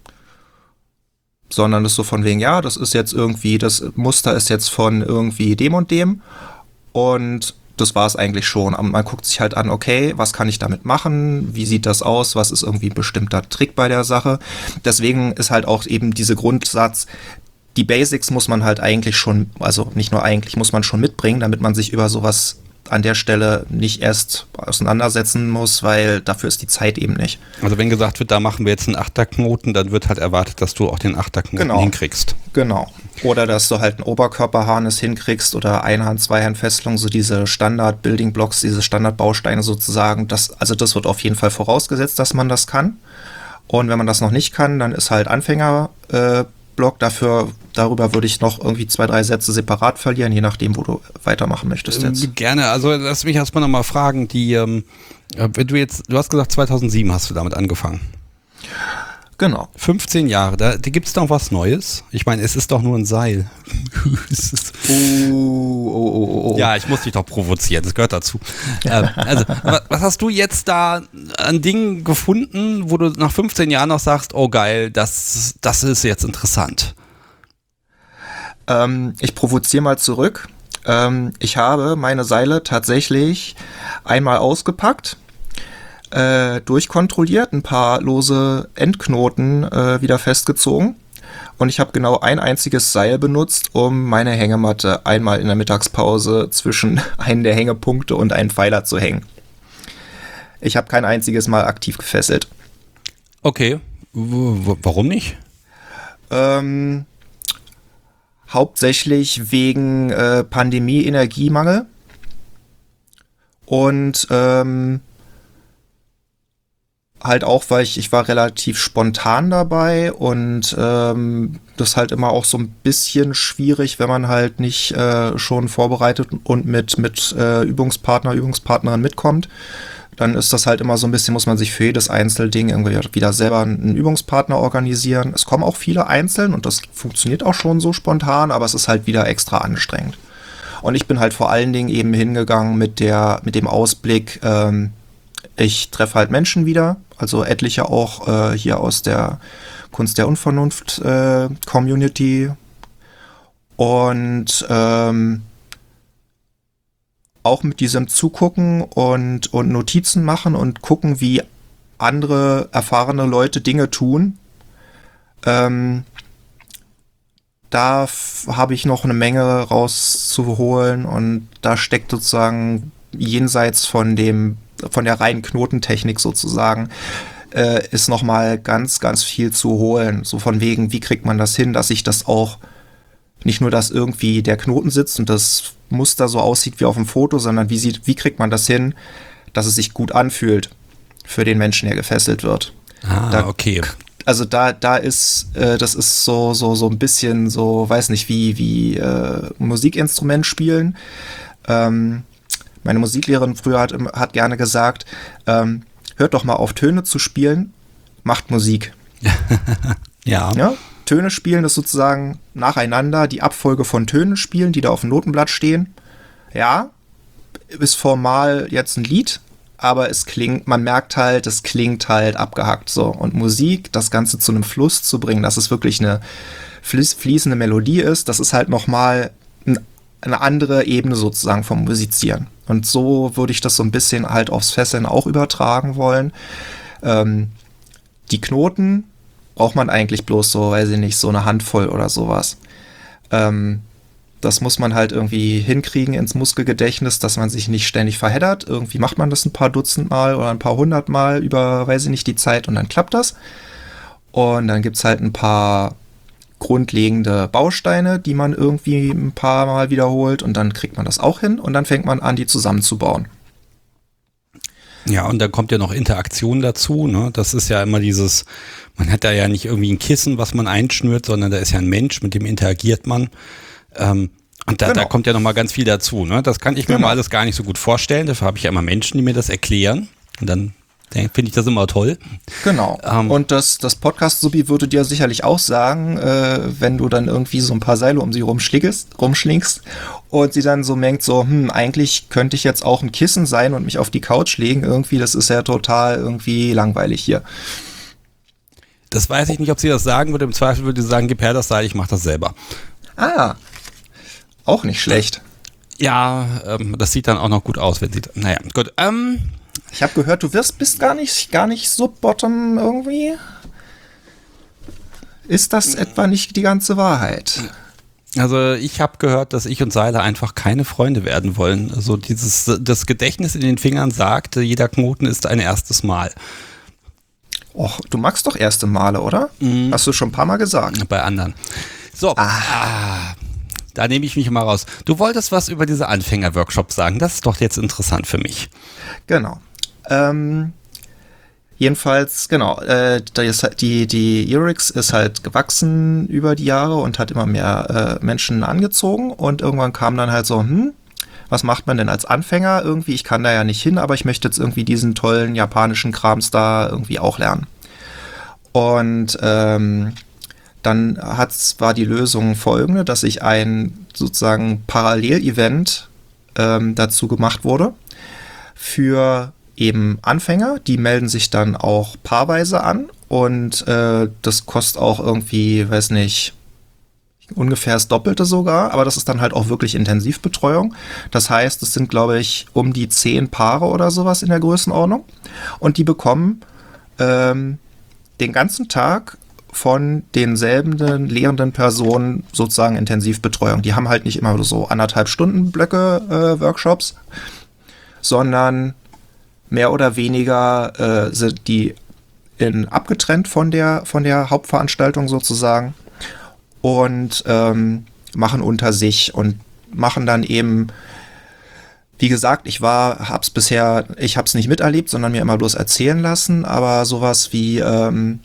Sondern das ist so von wegen, ja, das ist jetzt irgendwie, das Muster ist jetzt von irgendwie dem und dem und das war es eigentlich schon. Aber man guckt sich halt an, okay, was kann ich damit machen? Wie sieht das aus? Was ist irgendwie ein bestimmter Trick bei der Sache? Deswegen ist halt auch eben dieser Grundsatz, die Basics muss man halt eigentlich schon, also nicht nur eigentlich, muss man schon mitbringen, damit man sich über sowas an der Stelle nicht erst auseinandersetzen muss, weil dafür ist die Zeit eben nicht. Also wenn gesagt wird, da machen wir jetzt einen Achterknoten, dann wird halt erwartet, dass du auch den Achterknoten genau. hinkriegst. Genau. Oder dass du halt einen Oberkörperharnis hinkriegst oder Einhand-, Zweihand-Fesselung, so diese Standard-Building-Blocks, diese Standardbausteine sozusagen. Das, also das wird auf jeden Fall vorausgesetzt, dass man das kann. Und wenn man das noch nicht kann, dann ist halt Anfänger äh, Blog dafür, darüber würde ich noch irgendwie zwei, drei Sätze separat verlieren, je nachdem, wo du weitermachen möchtest jetzt. Ähm, gerne, also lass mich erstmal nochmal fragen, die, ähm, wenn du jetzt, du hast gesagt zweitausendsieben hast du damit angefangen. Genau. fünfzehn Jahre, da, da gibt es noch was Neues? Ich meine, es ist doch nur ein Seil. oh, oh, oh, oh. Ja, ich muss dich doch provozieren, das gehört dazu. ähm, also, was hast du jetzt da an Dingen gefunden, wo du nach fünfzehn Jahren noch sagst, oh geil, das, das ist jetzt interessant? Ähm, ich provoziere mal zurück. Ähm, ich habe meine Seile tatsächlich einmal ausgepackt. äh, durchkontrolliert, ein paar lose Endknoten äh, wieder festgezogen. Und ich habe genau ein einziges Seil benutzt, um meine Hängematte einmal in der Mittagspause zwischen einen der Hängepunkte und einen Pfeiler zu hängen. Ich habe kein einziges Mal aktiv gefesselt. Okay, w- w- warum nicht? Ähm, hauptsächlich wegen äh, Pandemie-Energiemangel. Und ähm, halt auch, weil ich, ich war relativ spontan dabei und ähm, das halt immer auch so ein bisschen schwierig, wenn man halt nicht äh, schon vorbereitet und mit, mit äh, Übungspartner, Übungspartnerin mitkommt. Dann ist das halt immer so ein bisschen, muss man sich für jedes Einzelding irgendwie wieder selber einen Übungspartner organisieren. Es kommen auch viele einzeln und das funktioniert auch schon so spontan, aber es ist halt wieder extra anstrengend. Und ich bin halt vor allen Dingen eben hingegangen mit der, mit dem Ausblick, ähm, ich treffe halt Menschen wieder, also etliche auch äh, hier aus der Kunst der Unvernunft äh, Community und ähm, auch mit diesem Zugucken und, und Notizen machen und gucken, wie andere erfahrene Leute Dinge tun. Ähm, da f- habe ich noch eine Menge rauszuholen und da steckt sozusagen jenseits von dem von der reinen Knotentechnik sozusagen, äh, ist nochmal ganz, ganz viel zu holen. So von wegen, wie kriegt man das hin, dass sich das auch nicht nur, dass irgendwie der Knoten sitzt und das Muster so aussieht wie auf dem Foto, sondern wie, sieht, wie kriegt man das hin, dass es sich gut anfühlt für den Menschen, der gefesselt wird. Ah, Da- okay. Also da, da ist, äh, das ist so, so, so ein bisschen so, weiß nicht, wie, wie äh, Musikinstrument spielen. Ähm, Meine Musiklehrerin früher hat, im- hat gerne gesagt, ähm, hört doch mal auf, Töne zu spielen, macht Musik. Ja. Ja? Töne spielen ist sozusagen nacheinander die Abfolge von Tönen spielen, die da auf dem Notenblatt stehen. Ja, ist formal jetzt ein Lied, aber es klingt, man merkt halt, es klingt halt abgehackt so. Und Musik, das Ganze zu einem Fluss zu bringen, dass es wirklich eine fließ- fließende Melodie ist, das ist halt nochmal ein eine andere Ebene sozusagen vom Musizieren. Und so würde ich das so ein bisschen halt aufs Fesseln auch übertragen wollen. Ähm, die Knoten braucht man eigentlich bloß so, weiß ich nicht, so eine Handvoll oder sowas. Ähm, das muss man halt irgendwie hinkriegen ins Muskelgedächtnis, dass man sich nicht ständig verheddert. Irgendwie macht man das ein paar Dutzend Mal oder ein paar hundert Mal über, weiß ich nicht, die Zeit und dann klappt das. Und dann gibt es halt ein paar grundlegende Bausteine, die man irgendwie ein paar Mal wiederholt und dann kriegt man das auch hin und dann fängt man an, die zusammenzubauen. Ja, und dann kommt ja noch Interaktion dazu, ne? Das ist ja immer dieses, man hat da ja nicht irgendwie ein Kissen, was man einschnürt, sondern da ist ja ein Mensch, mit dem interagiert man. Ähm, und da, Genau. da kommt ja noch mal ganz viel dazu, ne? Das kann ich mir Genau. mal alles gar nicht so gut vorstellen. Dafür habe ich ja immer Menschen, die mir das erklären. Und dann denk- finde ich das immer toll. Genau. Ähm. Und das, das Podcast-Subi würde dir sicherlich auch sagen, äh, wenn du dann irgendwie so ein paar Seile um sie rumschlingst, rumschlingst und sie dann so merkt, so, hm, eigentlich könnte ich jetzt auch ein Kissen sein und mich auf die Couch legen. Irgendwie, das ist ja total irgendwie langweilig hier. Das weiß ich nicht, ob sie das sagen würde. Im Zweifel würde sie sagen, gib her das Seil, ich mache das selber. Ah, auch nicht schlecht. Ja, ähm, das sieht dann auch noch gut aus, wenn sie, naja, gut. Ähm, Ich habe gehört, du wirst, bist gar nicht, gar nicht Sub-Bottom irgendwie. Ist das etwa nicht die ganze Wahrheit? Also ich habe gehört, dass ich und Seile einfach keine Freunde werden wollen. Also dieses, das Gedächtnis in den Fingern sagt, jeder Knoten ist ein erstes Mal. Och, du magst doch erste Male, oder? Mhm. Hast du schon ein paar Mal gesagt. Bei anderen. So, ah, da nehme ich mich mal raus. Du wolltest was über diese Anfänger-Workshops sagen. Das ist doch jetzt interessant für mich. Genau. Ähm, jedenfalls, genau, äh, da ist halt die, die Eurix ist halt gewachsen über die Jahre und hat immer mehr äh, Menschen angezogen und irgendwann kam dann halt so, hm, was macht man denn als Anfänger irgendwie? Ich kann da ja nicht hin, aber ich möchte jetzt irgendwie diesen tollen japanischen Krams da irgendwie auch lernen. Und ähm, dann hat's, war die Lösung folgende, dass ich ein sozusagen Parallelevent ähm, dazu gemacht wurde für eben Anfänger, die melden sich dann auch paarweise an und äh, das kostet auch irgendwie, weiß nicht, ungefähr das Doppelte sogar, aber das ist dann halt auch wirklich Intensivbetreuung. Das heißt, es sind, glaube ich, um die zehn Paare oder sowas in der Größenordnung. Und die bekommen ähm, den ganzen Tag von denselben lehrenden Personen sozusagen Intensivbetreuung. Die haben halt nicht immer so anderthalb Stunden Blöcke äh, Workshops, sondern mehr oder weniger äh, sind die in, abgetrennt von der, von der Hauptveranstaltung sozusagen und ähm, machen unter sich und machen dann eben, wie gesagt, ich war, hab's bisher, ich hab's nicht miterlebt, sondern mir immer bloß erzählen lassen, aber sowas wie ähm,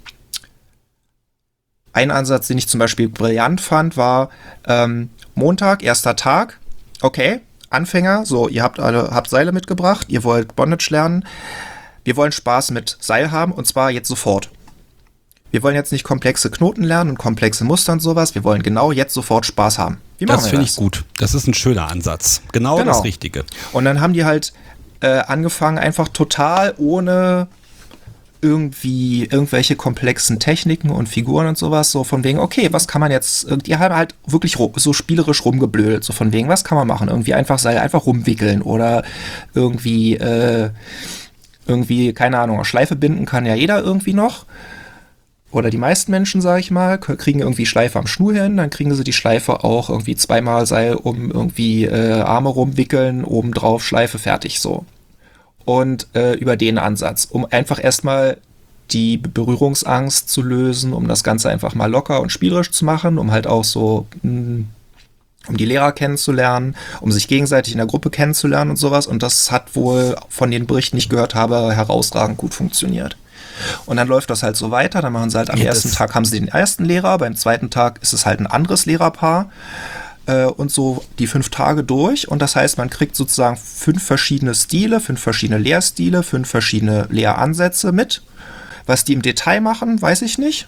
ein Ansatz, den ich zum Beispiel brillant fand, war ähm, Montag, erster Tag, okay, Anfänger, so, ihr habt alle, habt Seile mitgebracht, ihr wollt Bondage lernen, wir wollen Spaß mit Seil haben und zwar jetzt sofort. Wir wollen jetzt nicht komplexe Knoten lernen und komplexe Muster und sowas, wir wollen genau jetzt sofort Spaß haben. Wie machen das finde ich gut, das ist ein schöner Ansatz, genau, genau das Richtige. Und dann haben die halt äh, angefangen, einfach total ohne irgendwie irgendwelche komplexen Techniken und Figuren und sowas, so von wegen, okay, was kann man jetzt, die haben halt wirklich so spielerisch rumgeblödelt, so von wegen, was kann man machen? Irgendwie einfach Seil einfach rumwickeln oder irgendwie, äh, irgendwie, keine Ahnung, Schleife binden kann ja jeder irgendwie noch. Oder die meisten Menschen, sage ich mal, kriegen irgendwie Schleife am Schnur hin, dann kriegen sie die Schleife auch irgendwie zweimal Seil um irgendwie äh, Arme rumwickeln, obendrauf Schleife, fertig, so. Und äh, über den Ansatz, um einfach erstmal die Berührungsangst zu lösen, um das Ganze einfach mal locker und spielerisch zu machen, um halt auch so, mh, um die Lehrer kennenzulernen, um sich gegenseitig in der Gruppe kennenzulernen und sowas. Und das hat wohl von den Berichten, die ich gehört habe, herausragend gut funktioniert. Und dann läuft das halt so weiter, dann machen sie halt am ja, ersten Tag haben sie den ersten Lehrer, beim zweiten Tag ist es halt ein anderes Lehrerpaar. Und so die fünf Tage durch. Und das heißt, man kriegt sozusagen fünf verschiedene Stile, fünf verschiedene Lehrstile, fünf verschiedene Lehransätze mit. Was die im Detail machen, weiß ich nicht.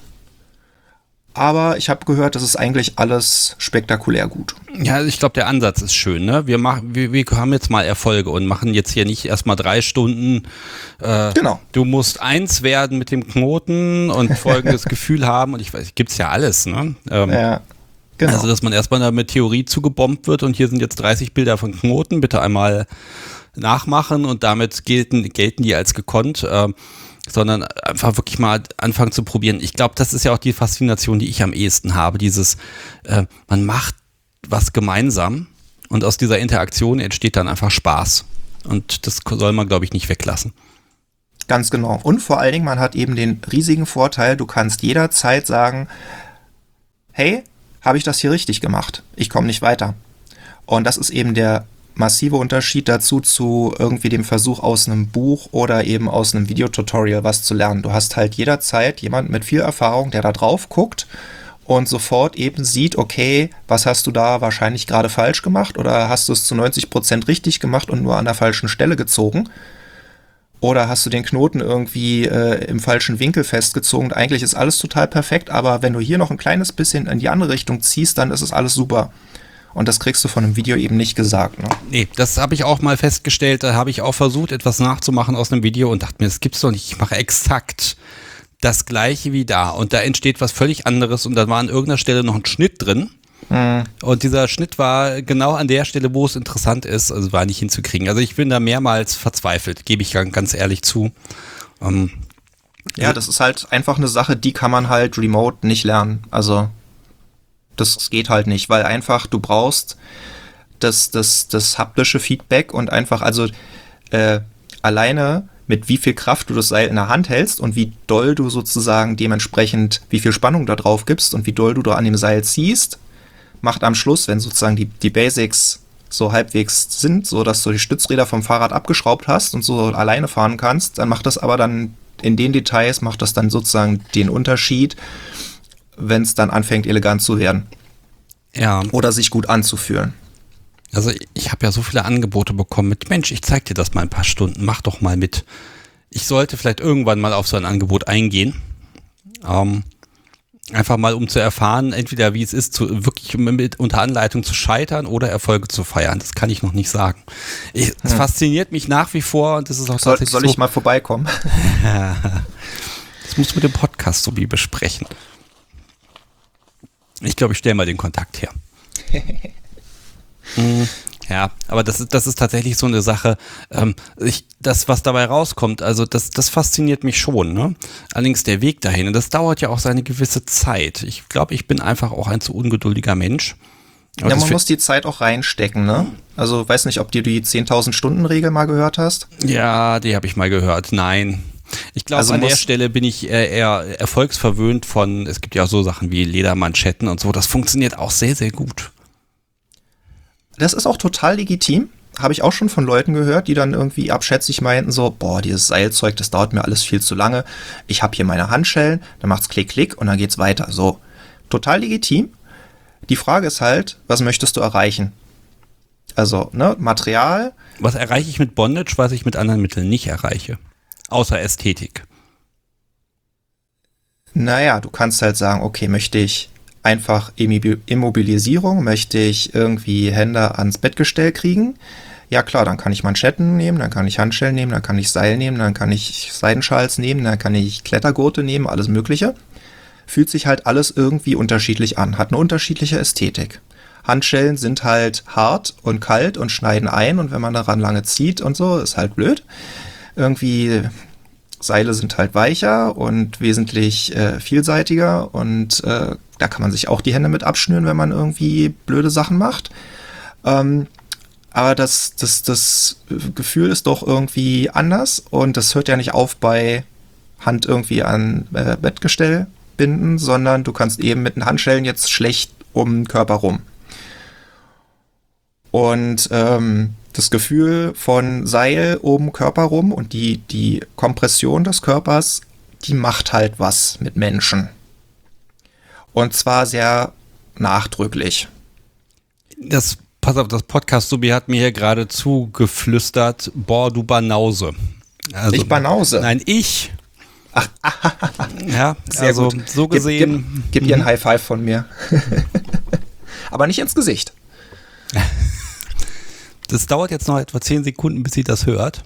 Aber ich habe gehört, das ist eigentlich alles spektakulär gut. Ja, ich glaube, der Ansatz ist schön. Ne? Wir, machen, wir, wir haben jetzt mal Erfolge und machen jetzt hier nicht erstmal drei Stunden. Äh, genau. Du musst eins werden mit dem Knoten und folgendes Gefühl haben. Und ich weiß, gibt's ja alles. Ne? Ähm, ja. Genau. Also, dass man erstmal mit Theorie zugebombt wird und hier sind jetzt dreißig Bilder von Knoten, bitte einmal nachmachen und damit gelten, gelten die als gekonnt, äh, sondern einfach wirklich mal anfangen zu probieren. Ich glaube, das ist ja auch die Faszination, die ich am ehesten habe, dieses, äh, man macht was gemeinsam und aus dieser Interaktion entsteht dann einfach Spaß und das soll man, glaube ich, nicht weglassen. Ganz genau. Und vor allen Dingen, man hat eben den riesigen Vorteil, du kannst jederzeit sagen, hey, habe ich das hier richtig gemacht? Ich komme nicht weiter. Und das ist eben der massive Unterschied dazu zu irgendwie dem Versuch aus einem Buch oder eben aus einem Videotutorial was zu lernen. Du hast halt jederzeit jemanden mit viel Erfahrung, der da drauf guckt und sofort eben sieht, okay, was hast du da wahrscheinlich gerade falsch gemacht oder hast du es zu neunzig Prozent richtig gemacht und nur an der falschen Stelle gezogen? Oder hast du den Knoten irgendwie äh, im falschen Winkel festgezogen? Und eigentlich ist alles total perfekt, aber wenn du hier noch ein kleines bisschen in die andere Richtung ziehst, dann ist es alles super. Und das kriegst du von einem Video eben nicht gesagt. Ne? Nee, das habe ich auch mal festgestellt. Da habe ich auch versucht, etwas nachzumachen aus einem Video und dachte mir, das gibt's doch nicht. Ich mache exakt das Gleiche wie da. Und da entsteht was völlig anderes. Und da war an irgendeiner Stelle noch ein Schnitt drin. Mhm. Und dieser Schnitt war genau an der Stelle, wo es interessant ist, also war nicht hinzukriegen. Also ich bin da mehrmals verzweifelt, gebe ich ganz ehrlich zu. Ähm, ja, das ist halt einfach eine Sache, die kann man halt remote nicht lernen. Also das geht halt nicht, weil einfach du brauchst das, das, das haptische Feedback und einfach, also äh, alleine mit wie viel Kraft du das Seil in der Hand hältst und wie doll du sozusagen dementsprechend, wie viel Spannung da drauf gibst und wie doll du da an dem Seil ziehst, macht am Schluss, wenn sozusagen die, die Basics so halbwegs sind, so dass du die Stützräder vom Fahrrad abgeschraubt hast und so alleine fahren kannst, dann macht das aber dann in den Details, macht das dann sozusagen den Unterschied, wenn es dann anfängt, elegant zu werden. Ja. Oder sich gut anzufühlen. Also ich habe ja so viele Angebote bekommen mit, Mensch, ich zeig dir das mal ein paar Stunden, mach doch mal mit. Ich sollte vielleicht irgendwann mal auf so ein Angebot eingehen. Ähm, einfach mal, um zu erfahren, entweder wie es ist, zu, wirklich mit, unter Anleitung zu scheitern oder Erfolge zu feiern. Das kann ich noch nicht sagen. Es hm. fasziniert mich nach wie vor und das ist auch soll, tatsächlich Soll ich so, mal vorbeikommen? Das musst du mit dem Podcast so wie besprechen. Ich glaube, ich stelle mal den Kontakt her. mhm. Ja, aber das ist, das ist tatsächlich so eine Sache, ähm, ich, das, was dabei rauskommt, also das, das fasziniert mich schon, ne? Allerdings der Weg dahin, und das dauert ja auch seine gewisse Zeit. Ich glaube, ich bin einfach auch ein zu ungeduldiger Mensch. Aber ja, man muss die Zeit auch reinstecken, ne? Also, weiß nicht, ob du die zehntausend Stunden Regel mal gehört hast? Ja, die habe ich mal gehört, nein. Ich glaube, Also an der muss- Stelle bin ich eher, eher erfolgsverwöhnt von, es gibt ja auch so Sachen wie Ledermanschetten und so, das funktioniert auch sehr, sehr gut. Das ist auch total legitim. Habe ich auch schon von Leuten gehört, die dann irgendwie abschätzig meinten so, boah, dieses Seilzeug, das dauert mir alles viel zu lange. Ich habe hier meine Handschellen, dann macht's klick, klick und dann geht's weiter. So, total legitim. Die Frage ist halt, was möchtest du erreichen? Also, ne, Material. Was erreiche ich mit Bondage, was ich mit anderen Mitteln nicht erreiche? Außer Ästhetik. Naja, du kannst halt sagen, okay, möchte ich einfach Immobi- Immobilisierung, möchte ich irgendwie Hände ans Bettgestell kriegen? Ja klar, dann kann ich Manschetten nehmen, dann kann ich Handschellen nehmen, dann kann ich Seil nehmen, dann kann ich Seidenschals nehmen, dann kann ich Klettergurte nehmen, alles mögliche. Fühlt sich halt alles irgendwie unterschiedlich an, hat eine unterschiedliche Ästhetik. Handschellen sind halt hart und kalt und schneiden ein und wenn man daran lange zieht und so, ist halt blöd. Irgendwie Seile sind halt weicher und wesentlich äh, vielseitiger und äh, da kann man sich auch die Hände mit abschnüren, wenn man irgendwie blöde Sachen macht. Ähm, aber das, das, das Gefühl ist doch irgendwie anders und das hört ja nicht auf bei Hand irgendwie an äh, Bettgestell binden, sondern du kannst eben mit den Handschellen jetzt schlecht um den Körper rum. Und ähm, das Gefühl von Seil um den Körper rum und die, die Kompression des Körpers, die macht halt was mit Menschen. Und zwar sehr nachdrücklich. Das, pass auf, das Podcast-Subi hat mir hier gerade zugeflüstert, boah, du Banause. Also, Ich Banause. Nein, ich. Ach, ja, sehr also gut. so Gib- gesehen. Gib, gib ihr ein High Five von mir. Aber nicht ins Gesicht. Das dauert jetzt noch etwa zehn Sekunden, bis sie das hört.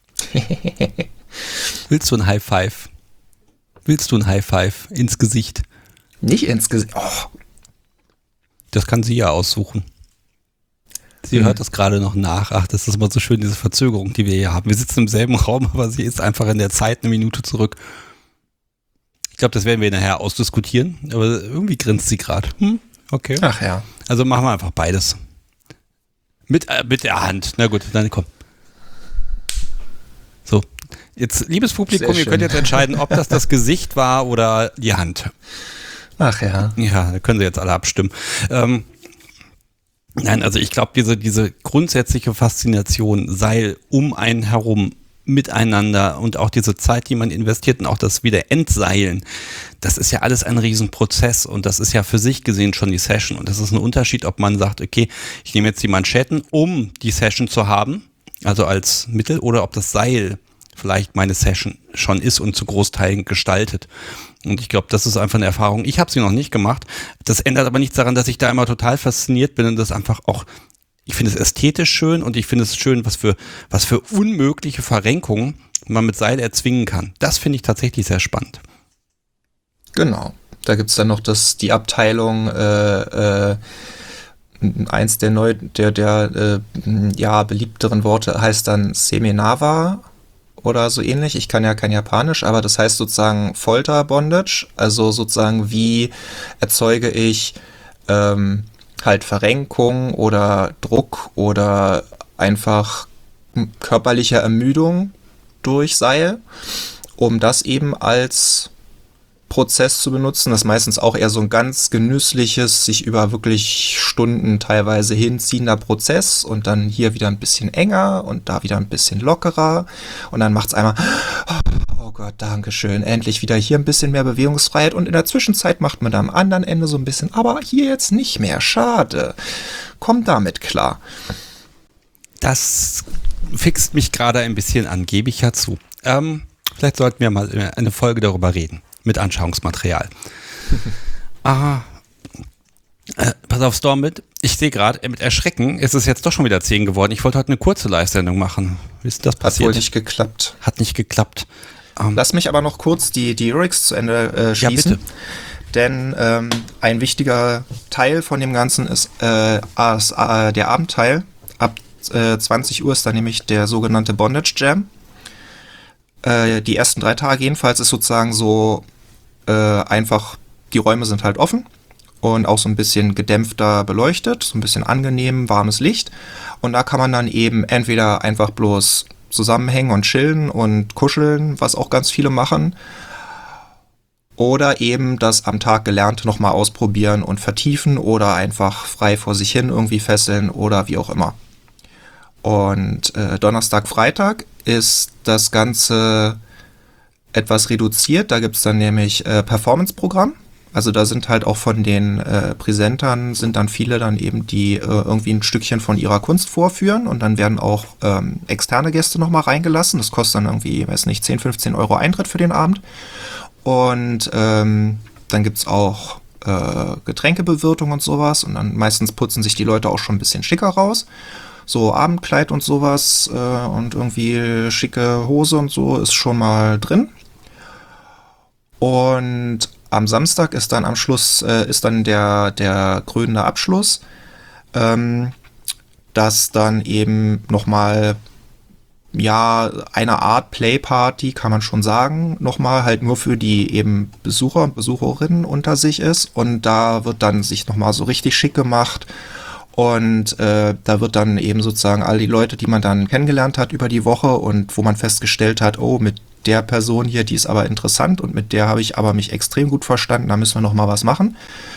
Willst du ein High Five? Willst du ein High Five ins Gesicht? Nicht ins Gesicht. Oh, Das kann sie ja aussuchen. Sie Hm. hört das gerade noch nach. Ach, das ist immer so schön, diese Verzögerung, die wir hier haben. Wir sitzen im selben Raum, aber sie ist einfach in der Zeit eine Minute zurück. Ich glaube, das werden wir nachher ausdiskutieren. Aber irgendwie grinst sie gerade. Hm, okay. ach ja. Also machen wir einfach beides. Mit, äh, mit der Hand. Na gut, dann komm. So, jetzt, liebes Publikum, Sehr ihr schön. könnt jetzt entscheiden, ob das das Gesicht war oder die Hand. Ach ja. Ja, da können Sie jetzt alle abstimmen. Ähm, nein, also ich glaube, diese, diese grundsätzliche Faszination, Seil um einen herum, miteinander und auch diese Zeit, die man investiert und auch das wieder Entseilen, das ist ja alles ein Riesenprozess und das ist ja für sich gesehen schon die Session und das ist ein Unterschied, ob man sagt, okay, ich nehme jetzt die Manschetten, um die Session zu haben, also als Mittel, oder ob das Seil vielleicht meine Session schon ist und zu Großteilen gestaltet. Und ich glaube, das ist einfach eine Erfahrung. Ich habe sie noch nicht gemacht. Das ändert aber nichts daran, dass ich da immer total fasziniert bin und das einfach auch, ich finde es ästhetisch schön und ich finde es schön, was für, was für unmögliche Verrenkungen man mit Seil erzwingen kann. Das finde ich tatsächlich sehr spannend. Genau. Da gibt's dann noch das, die Abteilung, äh, äh, eins der neu, der, der, äh, ja, beliebteren Worte heißt dann Semenava oder so ähnlich. Ich kann ja kein Japanisch, aber das heißt sozusagen Folter-Bondage. Also sozusagen, wie erzeuge ich ähm, halt Verrenkung oder Druck oder einfach körperliche Ermüdung durch Seil, um das eben als Prozess zu benutzen. Das ist meistens auch eher so ein ganz genüssliches, sich über wirklich Stunden teilweise hinziehender Prozess und dann hier wieder ein bisschen enger und da wieder ein bisschen lockerer und dann macht es einmal, oh Gott, Dankeschön, endlich wieder hier ein bisschen mehr Bewegungsfreiheit und in der Zwischenzeit macht man da am anderen Ende so ein bisschen, aber hier jetzt nicht mehr, schade. Komm damit klar. Das fixt mich gerade ein bisschen an, gebe ich ja zu. Ähm, vielleicht sollten wir mal eine Folge darüber reden. Mit Anschauungsmaterial. ah, äh, pass auf, Stormbit. Ich sehe gerade, mit Erschrecken ist es jetzt doch schon wieder zehn geworden. Ich wollte heute eine kurze Live-Sendung machen. Wie ist das Hat passiert? wohl nicht geklappt. Hat nicht geklappt. Ähm, Lass mich aber noch kurz die, die Lyrics zu Ende äh, schließen. Ja, bitte. Denn ähm, ein wichtiger Teil von dem Ganzen ist äh, as, äh, der Abendteil. Ab äh, zwanzig Uhr ist dann nämlich der sogenannte Bondage Jam. Äh, die ersten drei Tage jedenfalls ist sozusagen so äh, einfach, die Räume sind halt offen und auch so ein bisschen gedämpfter beleuchtet, so ein bisschen angenehm, warmes Licht. Und da kann man dann eben entweder einfach bloß zusammenhängen und chillen und kuscheln, was auch ganz viele machen. Oder eben das am Tag Gelernte nochmal ausprobieren und vertiefen oder einfach frei vor sich hin irgendwie fesseln oder wie auch immer. Und äh, Donnerstag, Freitag ist das Ganze etwas reduziert. Da gibt es dann nämlich äh, Performance-Programm. Also da sind halt auch von den äh, Präsentern sind dann viele dann eben, die äh, irgendwie ein Stückchen von ihrer Kunst vorführen und dann werden auch ähm, externe Gäste nochmal reingelassen. Das kostet dann irgendwie, weiß nicht, zehn, fünfzehn Euro Eintritt für den Abend. Und ähm, dann gibt's auch äh, Getränkebewirtung und sowas und dann meistens putzen sich die Leute auch schon ein bisschen schicker raus. So Abendkleid und sowas äh, und irgendwie schicke Hose und so ist schon mal drin. Und am Samstag ist dann am Schluss, äh, ist dann der, der krönende Abschluss, ähm, dass dann eben nochmal, ja, eine Art Playparty, kann man schon sagen, nochmal halt nur für die eben Besucher und Besucherinnen unter sich ist. Und da wird dann sich nochmal so richtig schick gemacht. Und äh, da wird dann eben sozusagen all die Leute, die man dann kennengelernt hat über die Woche und wo man festgestellt hat, oh, mit der Person hier, die ist aber interessant und mit der habe ich aber mich extrem gut verstanden, da müssen wir noch mal was machen.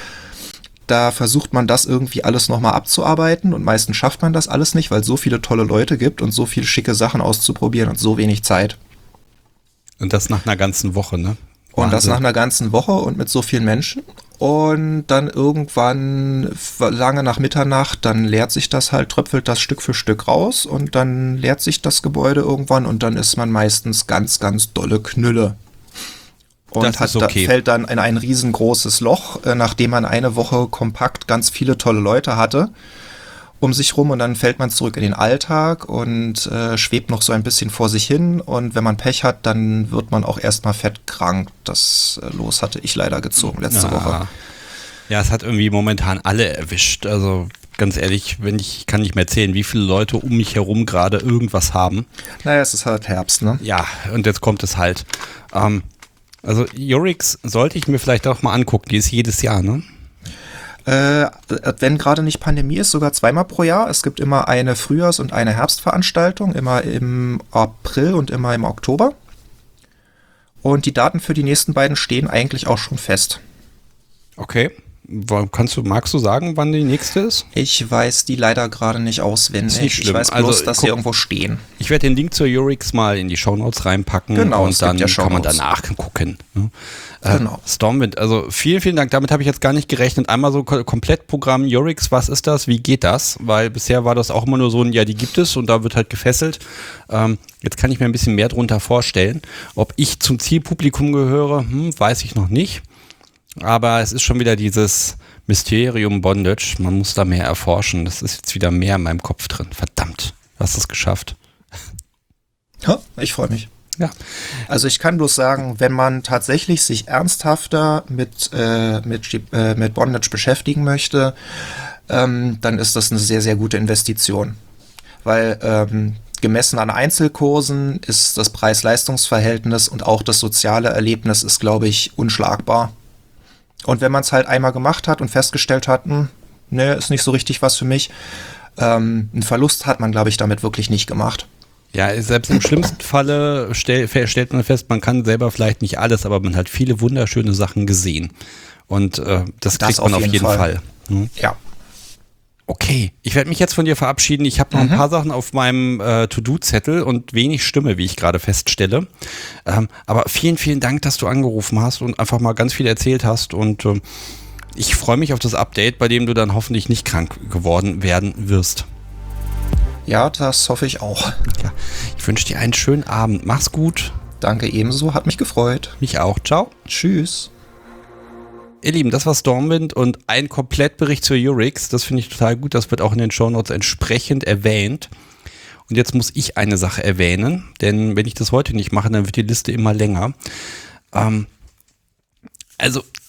Da versucht man das irgendwie alles noch mal abzuarbeiten und meistens schafft man das alles nicht, weil es so viele tolle Leute gibt und so viele schicke Sachen auszuprobieren und so wenig Zeit. Und das nach einer ganzen Woche, ne? Und das Wahnsinn. nach einer ganzen Woche und mit so vielen Menschen. Und dann irgendwann, lange nach Mitternacht, dann leert sich das halt, tröpfelt das Stück für Stück raus und dann leert sich das Gebäude irgendwann und dann ist man meistens ganz, ganz dolle Knülle. Und Das hat, ist okay. da, fällt dann in ein riesengroßes Loch, äh, nachdem man eine Woche kompakt ganz viele tolle Leute hatte um sich rum und dann fällt man zurück in den Alltag und äh, schwebt noch so ein bisschen vor sich hin und wenn man Pech hat, dann wird man auch erstmal fettkrank. Das äh, Los hatte ich leider gezogen letzte Ja. Woche. Ja, es hat irgendwie momentan alle erwischt. Also ganz ehrlich, wenn ich kann nicht mehr erzählen, wie viele Leute um mich herum gerade irgendwas haben. Naja, es ist halt Herbst, ne? Ja, und jetzt kommt es halt. Ähm, also Yurix sollte ich mir vielleicht auch mal angucken. Die ist jedes Jahr, ne? Äh, wenn gerade nicht Pandemie ist, sogar zweimal pro Jahr. Es gibt immer eine Frühjahrs- und eine Herbstveranstaltung, immer im April und immer im Oktober. Und die Daten für die nächsten beiden stehen eigentlich auch schon fest. Okay. Kannst du, magst du sagen, wann die nächste ist? Ich weiß die leider gerade nicht auswendig. Ist nicht schlimm. Ich weiß bloß, Also, dass guck, sie irgendwo stehen. Ich werde den Link zur Yurix mal in die Shownotes reinpacken Genau, und es dann gibt ja kann man Shownotes. danach gucken. Ne? Äh, Genau. Stormwind, also vielen, vielen Dank. Damit habe ich jetzt gar nicht gerechnet. Einmal so Ko- Komplettprogramm Yurix, was ist das? Wie geht das? Weil bisher war das auch immer nur so ein, ja, die gibt es und da wird halt gefesselt. Ähm, jetzt kann ich mir ein bisschen mehr drunter vorstellen. Ob ich zum Zielpublikum gehöre, hm, weiß ich noch nicht. Aber es ist schon wieder dieses Mysterium Bondage. Man muss da mehr erforschen. Das ist jetzt wieder mehr in meinem Kopf drin. Verdammt, du hast es geschafft. Ja, ich freue mich. Ja. Also ich kann bloß sagen, wenn man tatsächlich sich ernsthafter mit, äh, mit, äh, mit Bondage beschäftigen möchte, ähm, dann ist das eine sehr, sehr gute Investition. Weil ähm, gemessen an Einzelkursen ist das Preis-Leistungs-Verhältnis und auch das soziale Erlebnis ist, glaube ich, unschlagbar. Und wenn man es halt einmal gemacht hat und festgestellt hat, hm, ne, ist nicht so richtig was für mich, ähm, einen Verlust hat man, glaube ich, damit wirklich nicht gemacht. Ja, selbst im schlimmsten Falle stell, stellt man fest, man kann selber vielleicht nicht alles, aber man hat viele wunderschöne Sachen gesehen. Und äh, das, Das kriegt man auf auf jeden, jeden Fall. Fall. Hm? Ja. Okay, ich werde mich jetzt von dir verabschieden. Ich habe noch Mhm. ein paar Sachen auf meinem äh, To-Do-Zettel und wenig Stimme, wie ich gerade feststelle. Ähm, aber vielen, vielen Dank, dass du angerufen hast und einfach mal ganz viel erzählt hast. Und äh, ich freue mich auf das Update, bei dem du dann hoffentlich nicht krank geworden werden wirst. Ja, das hoffe ich auch. Ja, ich wünsche dir einen schönen Abend. Mach's gut. Danke ebenso, hat mich gefreut. Mich auch. Ciao. Tschüss. Ihr Lieben, das war Stormwind und ein Komplettbericht zur Yurix. Das finde ich total gut. Das wird auch in den Shownotes entsprechend erwähnt. Und jetzt muss ich eine Sache erwähnen, denn wenn ich das heute nicht mache, dann wird die Liste immer länger. Ähm, also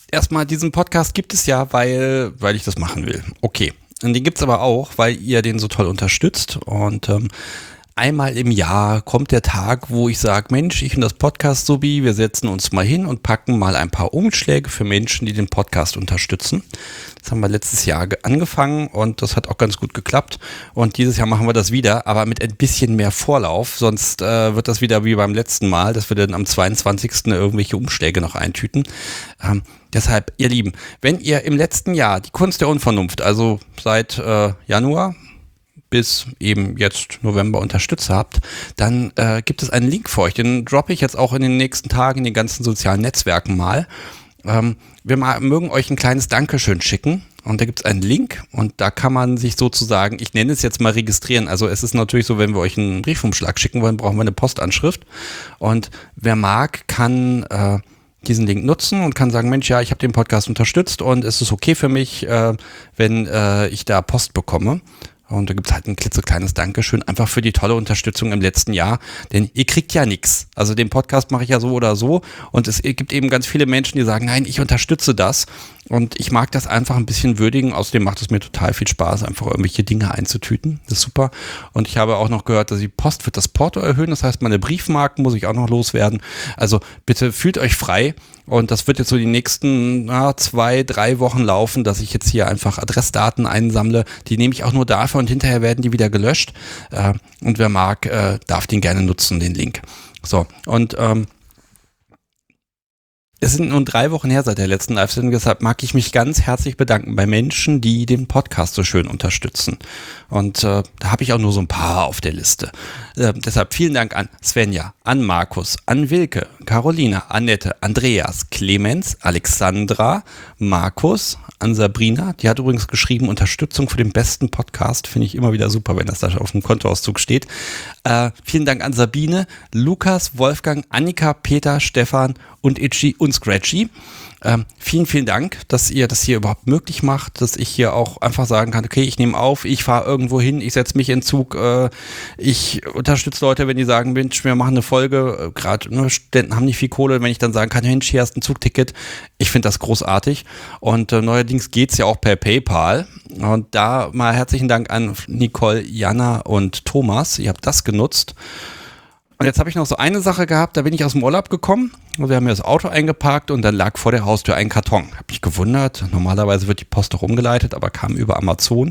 erstmal, diesen Podcast gibt es ja, weil, weil ich das machen will. Okay. Und den gibt es aber auch, weil ihr den so toll unterstützt. Und ähm, einmal im Jahr kommt der Tag, wo ich sage, Mensch, ich und das Podcast-Sobi, wir setzen uns mal hin und packen mal ein paar Umschläge für Menschen, die den Podcast unterstützen. Das haben wir letztes Jahr angefangen und das hat auch ganz gut geklappt. Und dieses Jahr machen wir das wieder, aber mit ein bisschen mehr Vorlauf. Sonst äh, wird das wieder wie beim letzten Mal, dass wir dann am zweiundzwanzigsten irgendwelche Umschläge noch eintüten. Ähm, deshalb, ihr Lieben, wenn ihr im letzten Jahr die Kunst der Unvernunft, also seit äh, Januar, bis eben jetzt November unterstützt habt, dann äh, gibt es einen Link für euch. Den droppe ich jetzt auch in den nächsten Tagen in den ganzen sozialen Netzwerken mal. Ähm, wir mal, mögen euch ein kleines Dankeschön schicken und da gibt es einen Link und da kann man sich sozusagen, ich nenne es jetzt mal registrieren. Also es ist natürlich so, wenn wir euch einen Briefumschlag schicken wollen, brauchen wir eine Postanschrift und wer mag, kann äh, diesen Link nutzen und kann sagen, Mensch, ja, ich habe den Podcast unterstützt und es ist okay für mich, äh, wenn äh, ich da Post bekomme. Und da gibt es halt ein klitzekleines Dankeschön einfach für die tolle Unterstützung im letzten Jahr, denn ihr kriegt ja nichts. Also den Podcast mache ich ja so oder so und es gibt eben ganz viele Menschen, die sagen, nein, ich unterstütze das und ich mag das einfach ein bisschen würdigen. Außerdem macht es mir total viel Spaß, einfach irgendwelche Dinge einzutüten. Das ist super. Und ich habe auch noch gehört, dass die Post wird das Porto erhöhen, das heißt, meine Briefmarken muss ich auch noch loswerden. Also bitte fühlt euch frei. Und das wird jetzt so die nächsten na, zwei, drei Wochen laufen, dass ich jetzt hier einfach Adressdaten einsammle. Die nehme ich auch nur dafür und hinterher werden die wieder gelöscht. Äh, und wer mag, äh, darf den gerne nutzen, den Link. So, und ähm, es sind nun drei Wochen her seit der letzten Live-Sendung, deshalb mag ich mich ganz herzlich bedanken bei Menschen, die den Podcast so schön unterstützen. Und äh, da habe ich auch nur so ein paar auf der Liste. Äh, deshalb vielen Dank an Svenja, an Markus, an Wilke, Carolina, Annette, Andreas, Clemens, Alexandra, Markus, an Sabrina. Die hat übrigens geschrieben, Unterstützung für den besten Podcast. Finde ich immer wieder super, wenn das da auf dem Kontoauszug steht. Äh, vielen Dank an Sabine, Lukas, Wolfgang, Annika, Peter, Stefan und Itchy und Scratchy. Ähm, vielen, vielen Dank, dass ihr das hier überhaupt möglich macht, dass ich hier auch einfach sagen kann, okay, ich nehme auf, ich fahre irgendwo hin, ich setze mich in Zug, äh, ich unterstütze Leute, wenn die sagen, Mensch, wir machen eine Folge, äh, gerade ne, Studenten haben nicht viel Kohle, wenn ich dann sagen kann, Mensch, hier hast du ein Zugticket, ich finde das großartig und äh, neuerdings geht es ja auch per PayPal und da mal herzlichen Dank an Nicole, Jana und Thomas, ihr habt das genutzt. Und jetzt habe ich noch so eine Sache gehabt, da bin ich aus dem Urlaub gekommen und wir haben mir das Auto eingeparkt und dann lag vor der Haustür ein Karton. Habe mich gewundert, normalerweise wird die Post doch umgeleitet, aber kam über Amazon.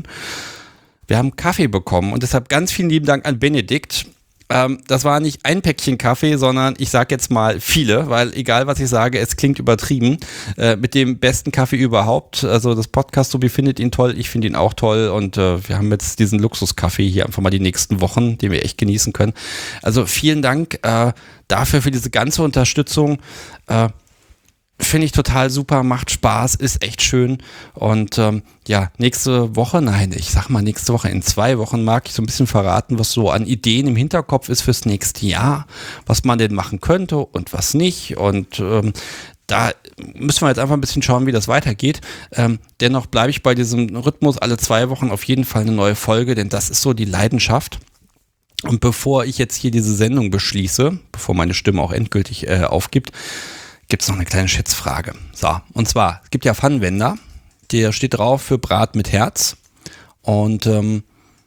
Wir haben Kaffee bekommen und deshalb ganz vielen lieben Dank an Benedikt. Ähm, das war nicht ein Päckchen Kaffee, sondern ich sage jetzt mal viele, weil egal was ich sage, es klingt übertrieben. Äh, mit dem besten Kaffee überhaupt. Also das Podcast-Sobi findet ihn toll, ich finde ihn auch toll und äh, wir haben jetzt diesen Luxuskaffee hier einfach mal die nächsten Wochen, den wir echt genießen können. Also vielen Dank äh, dafür, für diese ganze Unterstützung. Äh, Finde ich total super, macht Spaß, ist echt schön und ähm, ja, nächste Woche, nein, ich sag mal nächste Woche, in zwei Wochen mag ich so ein bisschen verraten, was so an Ideen im Hinterkopf ist fürs nächste Jahr, was man denn machen könnte und was nicht und ähm, da müssen wir jetzt einfach ein bisschen schauen, wie das weitergeht. Ähm, dennoch bleibe ich bei diesem Rhythmus, alle zwei Wochen auf jeden Fall eine neue Folge, denn das ist so die Leidenschaft. Und bevor ich jetzt hier diese Sendung beschließe, bevor meine Stimme auch endgültig äh, aufgibt, gibt es noch eine kleine Schätzfrage. So, und zwar, es gibt ja Pfannenwender, der steht drauf für Brat mit Herz. Und ähm,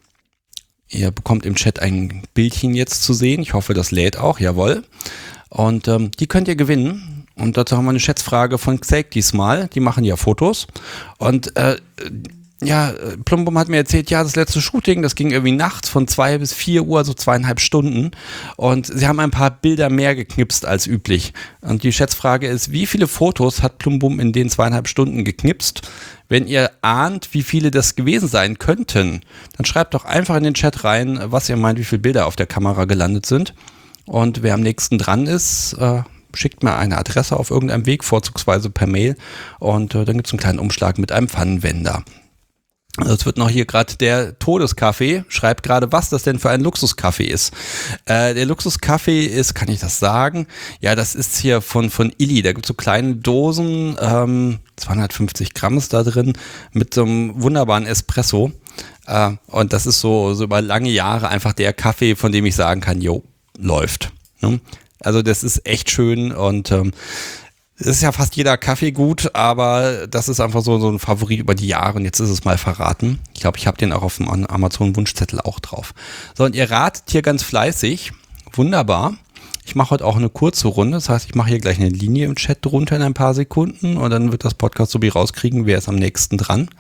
ihr bekommt im Chat ein Bildchen jetzt zu sehen. Ich hoffe, das lädt auch, jawohl. Und ähm, die könnt ihr gewinnen. Und dazu haben wir eine Schätzfrage von Xake diesmal. Die machen ja Fotos. Und äh, ja, Plumbum hat mir erzählt, ja, das letzte Shooting, das ging irgendwie nachts von zwei bis vier Uhr, so zweieinhalb Stunden. Und sie haben ein paar Bilder mehr geknipst als üblich. Und die Schätzfrage ist, wie viele Fotos hat Plumbum in den zweieinhalb Stunden geknipst? Wenn ihr ahnt, wie viele das gewesen sein könnten, dann schreibt doch einfach in den Chat rein, was ihr meint, wie viele Bilder auf der Kamera gelandet sind. Und wer am nächsten dran ist, äh, schickt mir eine Adresse auf irgendeinem Weg, vorzugsweise per Mail. Und äh, dann gibt es einen kleinen Umschlag mit einem Pfannenwender. Also es wird noch hier gerade der Todeskaffee, schreibt gerade, was das denn für ein Luxuskaffee ist. Äh, der Luxuskaffee ist, kann ich das sagen? Ja, das ist hier von, von Illy, da gibt es so kleine Dosen, ähm, zweihundertfünfzig Gramm ist da drin, mit so einem wunderbaren Espresso. Äh, und das ist so, so über lange Jahre einfach der Kaffee, von dem ich sagen kann, jo, läuft. Ne? Also das ist echt schön und ähm, Es ist ja fast jeder Kaffee gut, aber das ist einfach so, so ein Favorit über die Jahre und jetzt ist es mal verraten. Ich glaube, ich habe den auch auf dem Amazon-Wunschzettel auch drauf. So, und ihr ratet hier ganz fleißig. Wunderbar. Ich mache heute auch eine kurze Runde, das heißt, ich mache hier gleich eine Linie im Chat drunter in ein paar Sekunden und dann wird das Podcast so wie rauskriegen, wer ist am nächsten dran.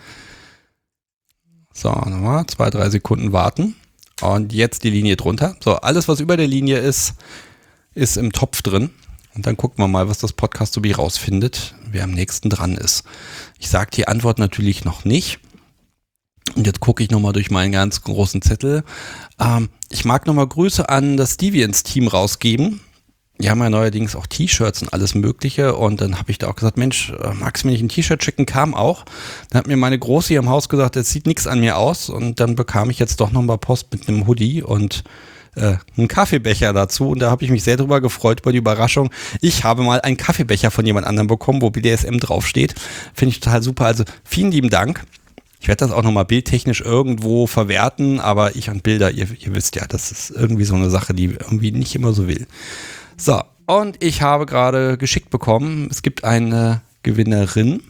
So, nochmal zwei, drei Sekunden warten und jetzt die Linie drunter. So, alles, was über der Linie ist, ist im Topf drin. Und dann gucken wir mal, was das Podcast so wie rausfindet, wer am nächsten dran ist. Ich sage die Antwort natürlich noch nicht. Und jetzt gucke ich nochmal durch meinen ganz großen Zettel. Ähm, ich mag nochmal Grüße an das Deviants-Team rausgeben. Die haben ja neuerdings auch T-Shirts und alles Mögliche. Und dann habe ich da auch gesagt, Mensch, magst du mir nicht ein T-Shirt schicken? Kam auch. Dann hat mir meine Große hier im Haus gesagt, es sieht nichts an mir aus. Und dann bekam ich jetzt doch nochmal Post mit einem Hoodie und äh, einen Kaffeebecher dazu. Und da habe ich mich sehr drüber gefreut, über die Überraschung. Ich habe mal einen Kaffeebecher von jemand anderem bekommen, wo B D S M draufsteht. Finde ich total super. Also vielen lieben Dank. Ich werde das auch nochmal bildtechnisch irgendwo verwerten, aber ich und Bilder, ihr, ihr wisst ja, das ist irgendwie so eine Sache, die irgendwie nicht immer so will. So, und ich habe gerade geschickt bekommen, es gibt eine Gewinnerin.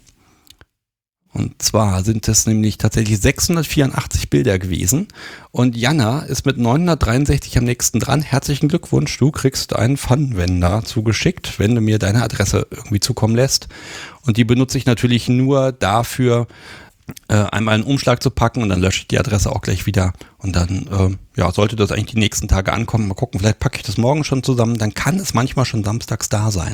Und zwar sind es nämlich tatsächlich sechshundertvierundachtzig Bilder gewesen. Und Jana ist mit neunhundertdreiundsechzig am nächsten dran. Herzlichen Glückwunsch, du kriegst einen Pfannenwender zugeschickt, wenn du mir deine Adresse irgendwie zukommen lässt. Und die benutze ich natürlich nur dafür, Äh, einmal einen Umschlag zu packen und dann lösche ich die Adresse auch gleich wieder und dann äh, ja, sollte das eigentlich die nächsten Tage ankommen. Mal gucken, vielleicht packe ich das morgen schon zusammen, dann kann es manchmal schon samstags da sein.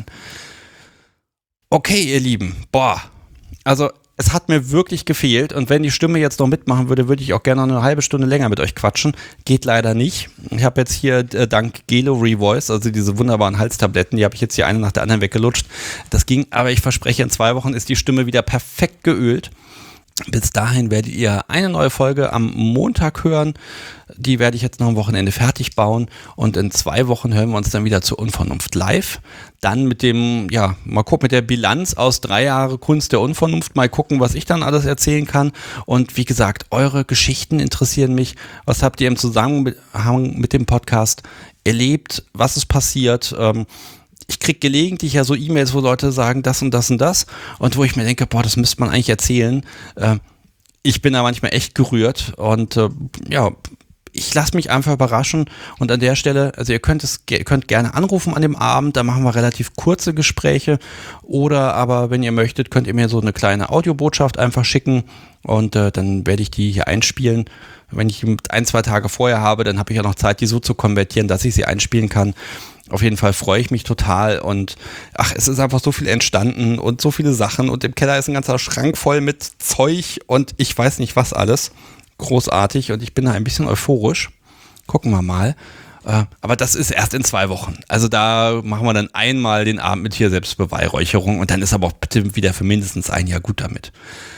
Okay, ihr Lieben, boah, also es hat mir wirklich gefehlt und wenn die Stimme jetzt noch mitmachen würde, würde ich auch gerne noch eine halbe Stunde länger mit euch quatschen. Geht leider nicht. Ich habe jetzt hier äh, dank Gelo Revoice, also diese wunderbaren Halstabletten, die habe ich jetzt hier eine nach der anderen weggelutscht. Das ging, aber ich verspreche, in zwei Wochen ist die Stimme wieder perfekt geölt. Bis dahin werdet ihr eine neue Folge am Montag hören. Die werde ich jetzt noch am Wochenende fertig bauen. Und in zwei Wochen hören wir uns dann wieder zur Unvernunft live. Dann mit dem, ja, mal gucken, mit der Bilanz aus drei Jahre Kunst der Unvernunft. Mal gucken, was ich dann alles erzählen kann. Und wie gesagt, eure Geschichten interessieren mich. Was habt ihr im Zusammenhang mit dem Podcast erlebt? Was ist passiert? Ähm, Ich kriege gelegentlich ja so E-Mails, wo Leute sagen, das und das und das und wo ich mir denke, boah, das müsste man eigentlich erzählen. Äh, ich bin da manchmal echt gerührt und äh, ja, ich lasse mich einfach überraschen und an der Stelle, also ihr könnt es ihr könnt gerne anrufen an dem Abend, da machen wir relativ kurze Gespräche oder aber, wenn ihr möchtet, könnt ihr mir so eine kleine Audiobotschaft einfach schicken und äh, dann werde ich die hier einspielen. Wenn ich ein, zwei Tage vorher habe, dann habe ich ja noch Zeit, die so zu konvertieren, dass ich sie einspielen kann. Auf jeden Fall freue ich mich total und ach, es ist einfach so viel entstanden und so viele Sachen und im Keller ist ein ganzer Schrank voll mit Zeug und ich weiß nicht was alles. Großartig und ich bin da ein bisschen euphorisch. Gucken wir mal. Äh, aber das ist erst in zwei Wochen. Also da machen wir dann einmal den Abend mit hier Selbstbeweihräucherung und dann ist aber auch bitte wieder für mindestens ein Jahr gut damit.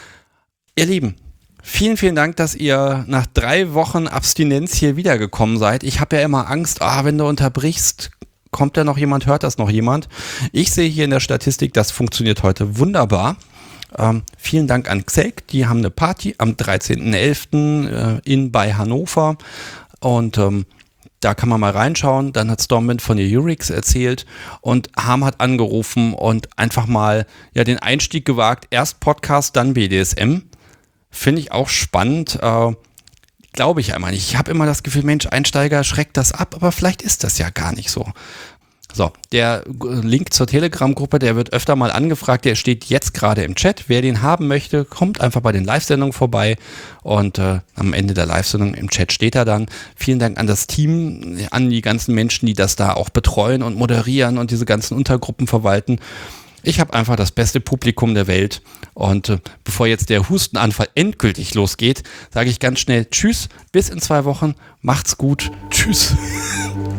Ihr Lieben, vielen, vielen Dank, dass ihr nach drei Wochen Abstinenz hier wiedergekommen seid. Ich habe ja immer Angst, ah, wenn du unterbrichst, kommt da noch jemand, hört das noch jemand? Ich sehe hier in der Statistik, das funktioniert heute wunderbar. Ähm, vielen Dank an Xelk, die haben eine Party am dreizehnten elften äh, in bei Hannover und ähm, da kann man mal reinschauen. Dann hat Stormwind von der Urix erzählt und Harm hat angerufen und einfach mal ja den Einstieg gewagt. Erst Podcast, dann B D S M. Finde ich auch spannend. Äh, Glaube ich einmal nicht. Ich habe immer das Gefühl, Mensch, Einsteiger schreckt das ab, aber vielleicht ist das ja gar nicht so. So, der Link zur Telegram-Gruppe, der wird öfter mal angefragt, der steht jetzt gerade im Chat. Wer den haben möchte, kommt einfach bei den Live-Sendungen vorbei und äh, am Ende der Live-Sendung im Chat steht er dann. Vielen Dank an das Team, an die ganzen Menschen, die das da auch betreuen und moderieren und diese ganzen Untergruppen verwalten. Ich habe einfach das beste Publikum der Welt und äh, bevor jetzt der Hustenanfall endgültig losgeht, sage ich ganz schnell Tschüss, bis in zwei Wochen, macht's gut, Tschüss.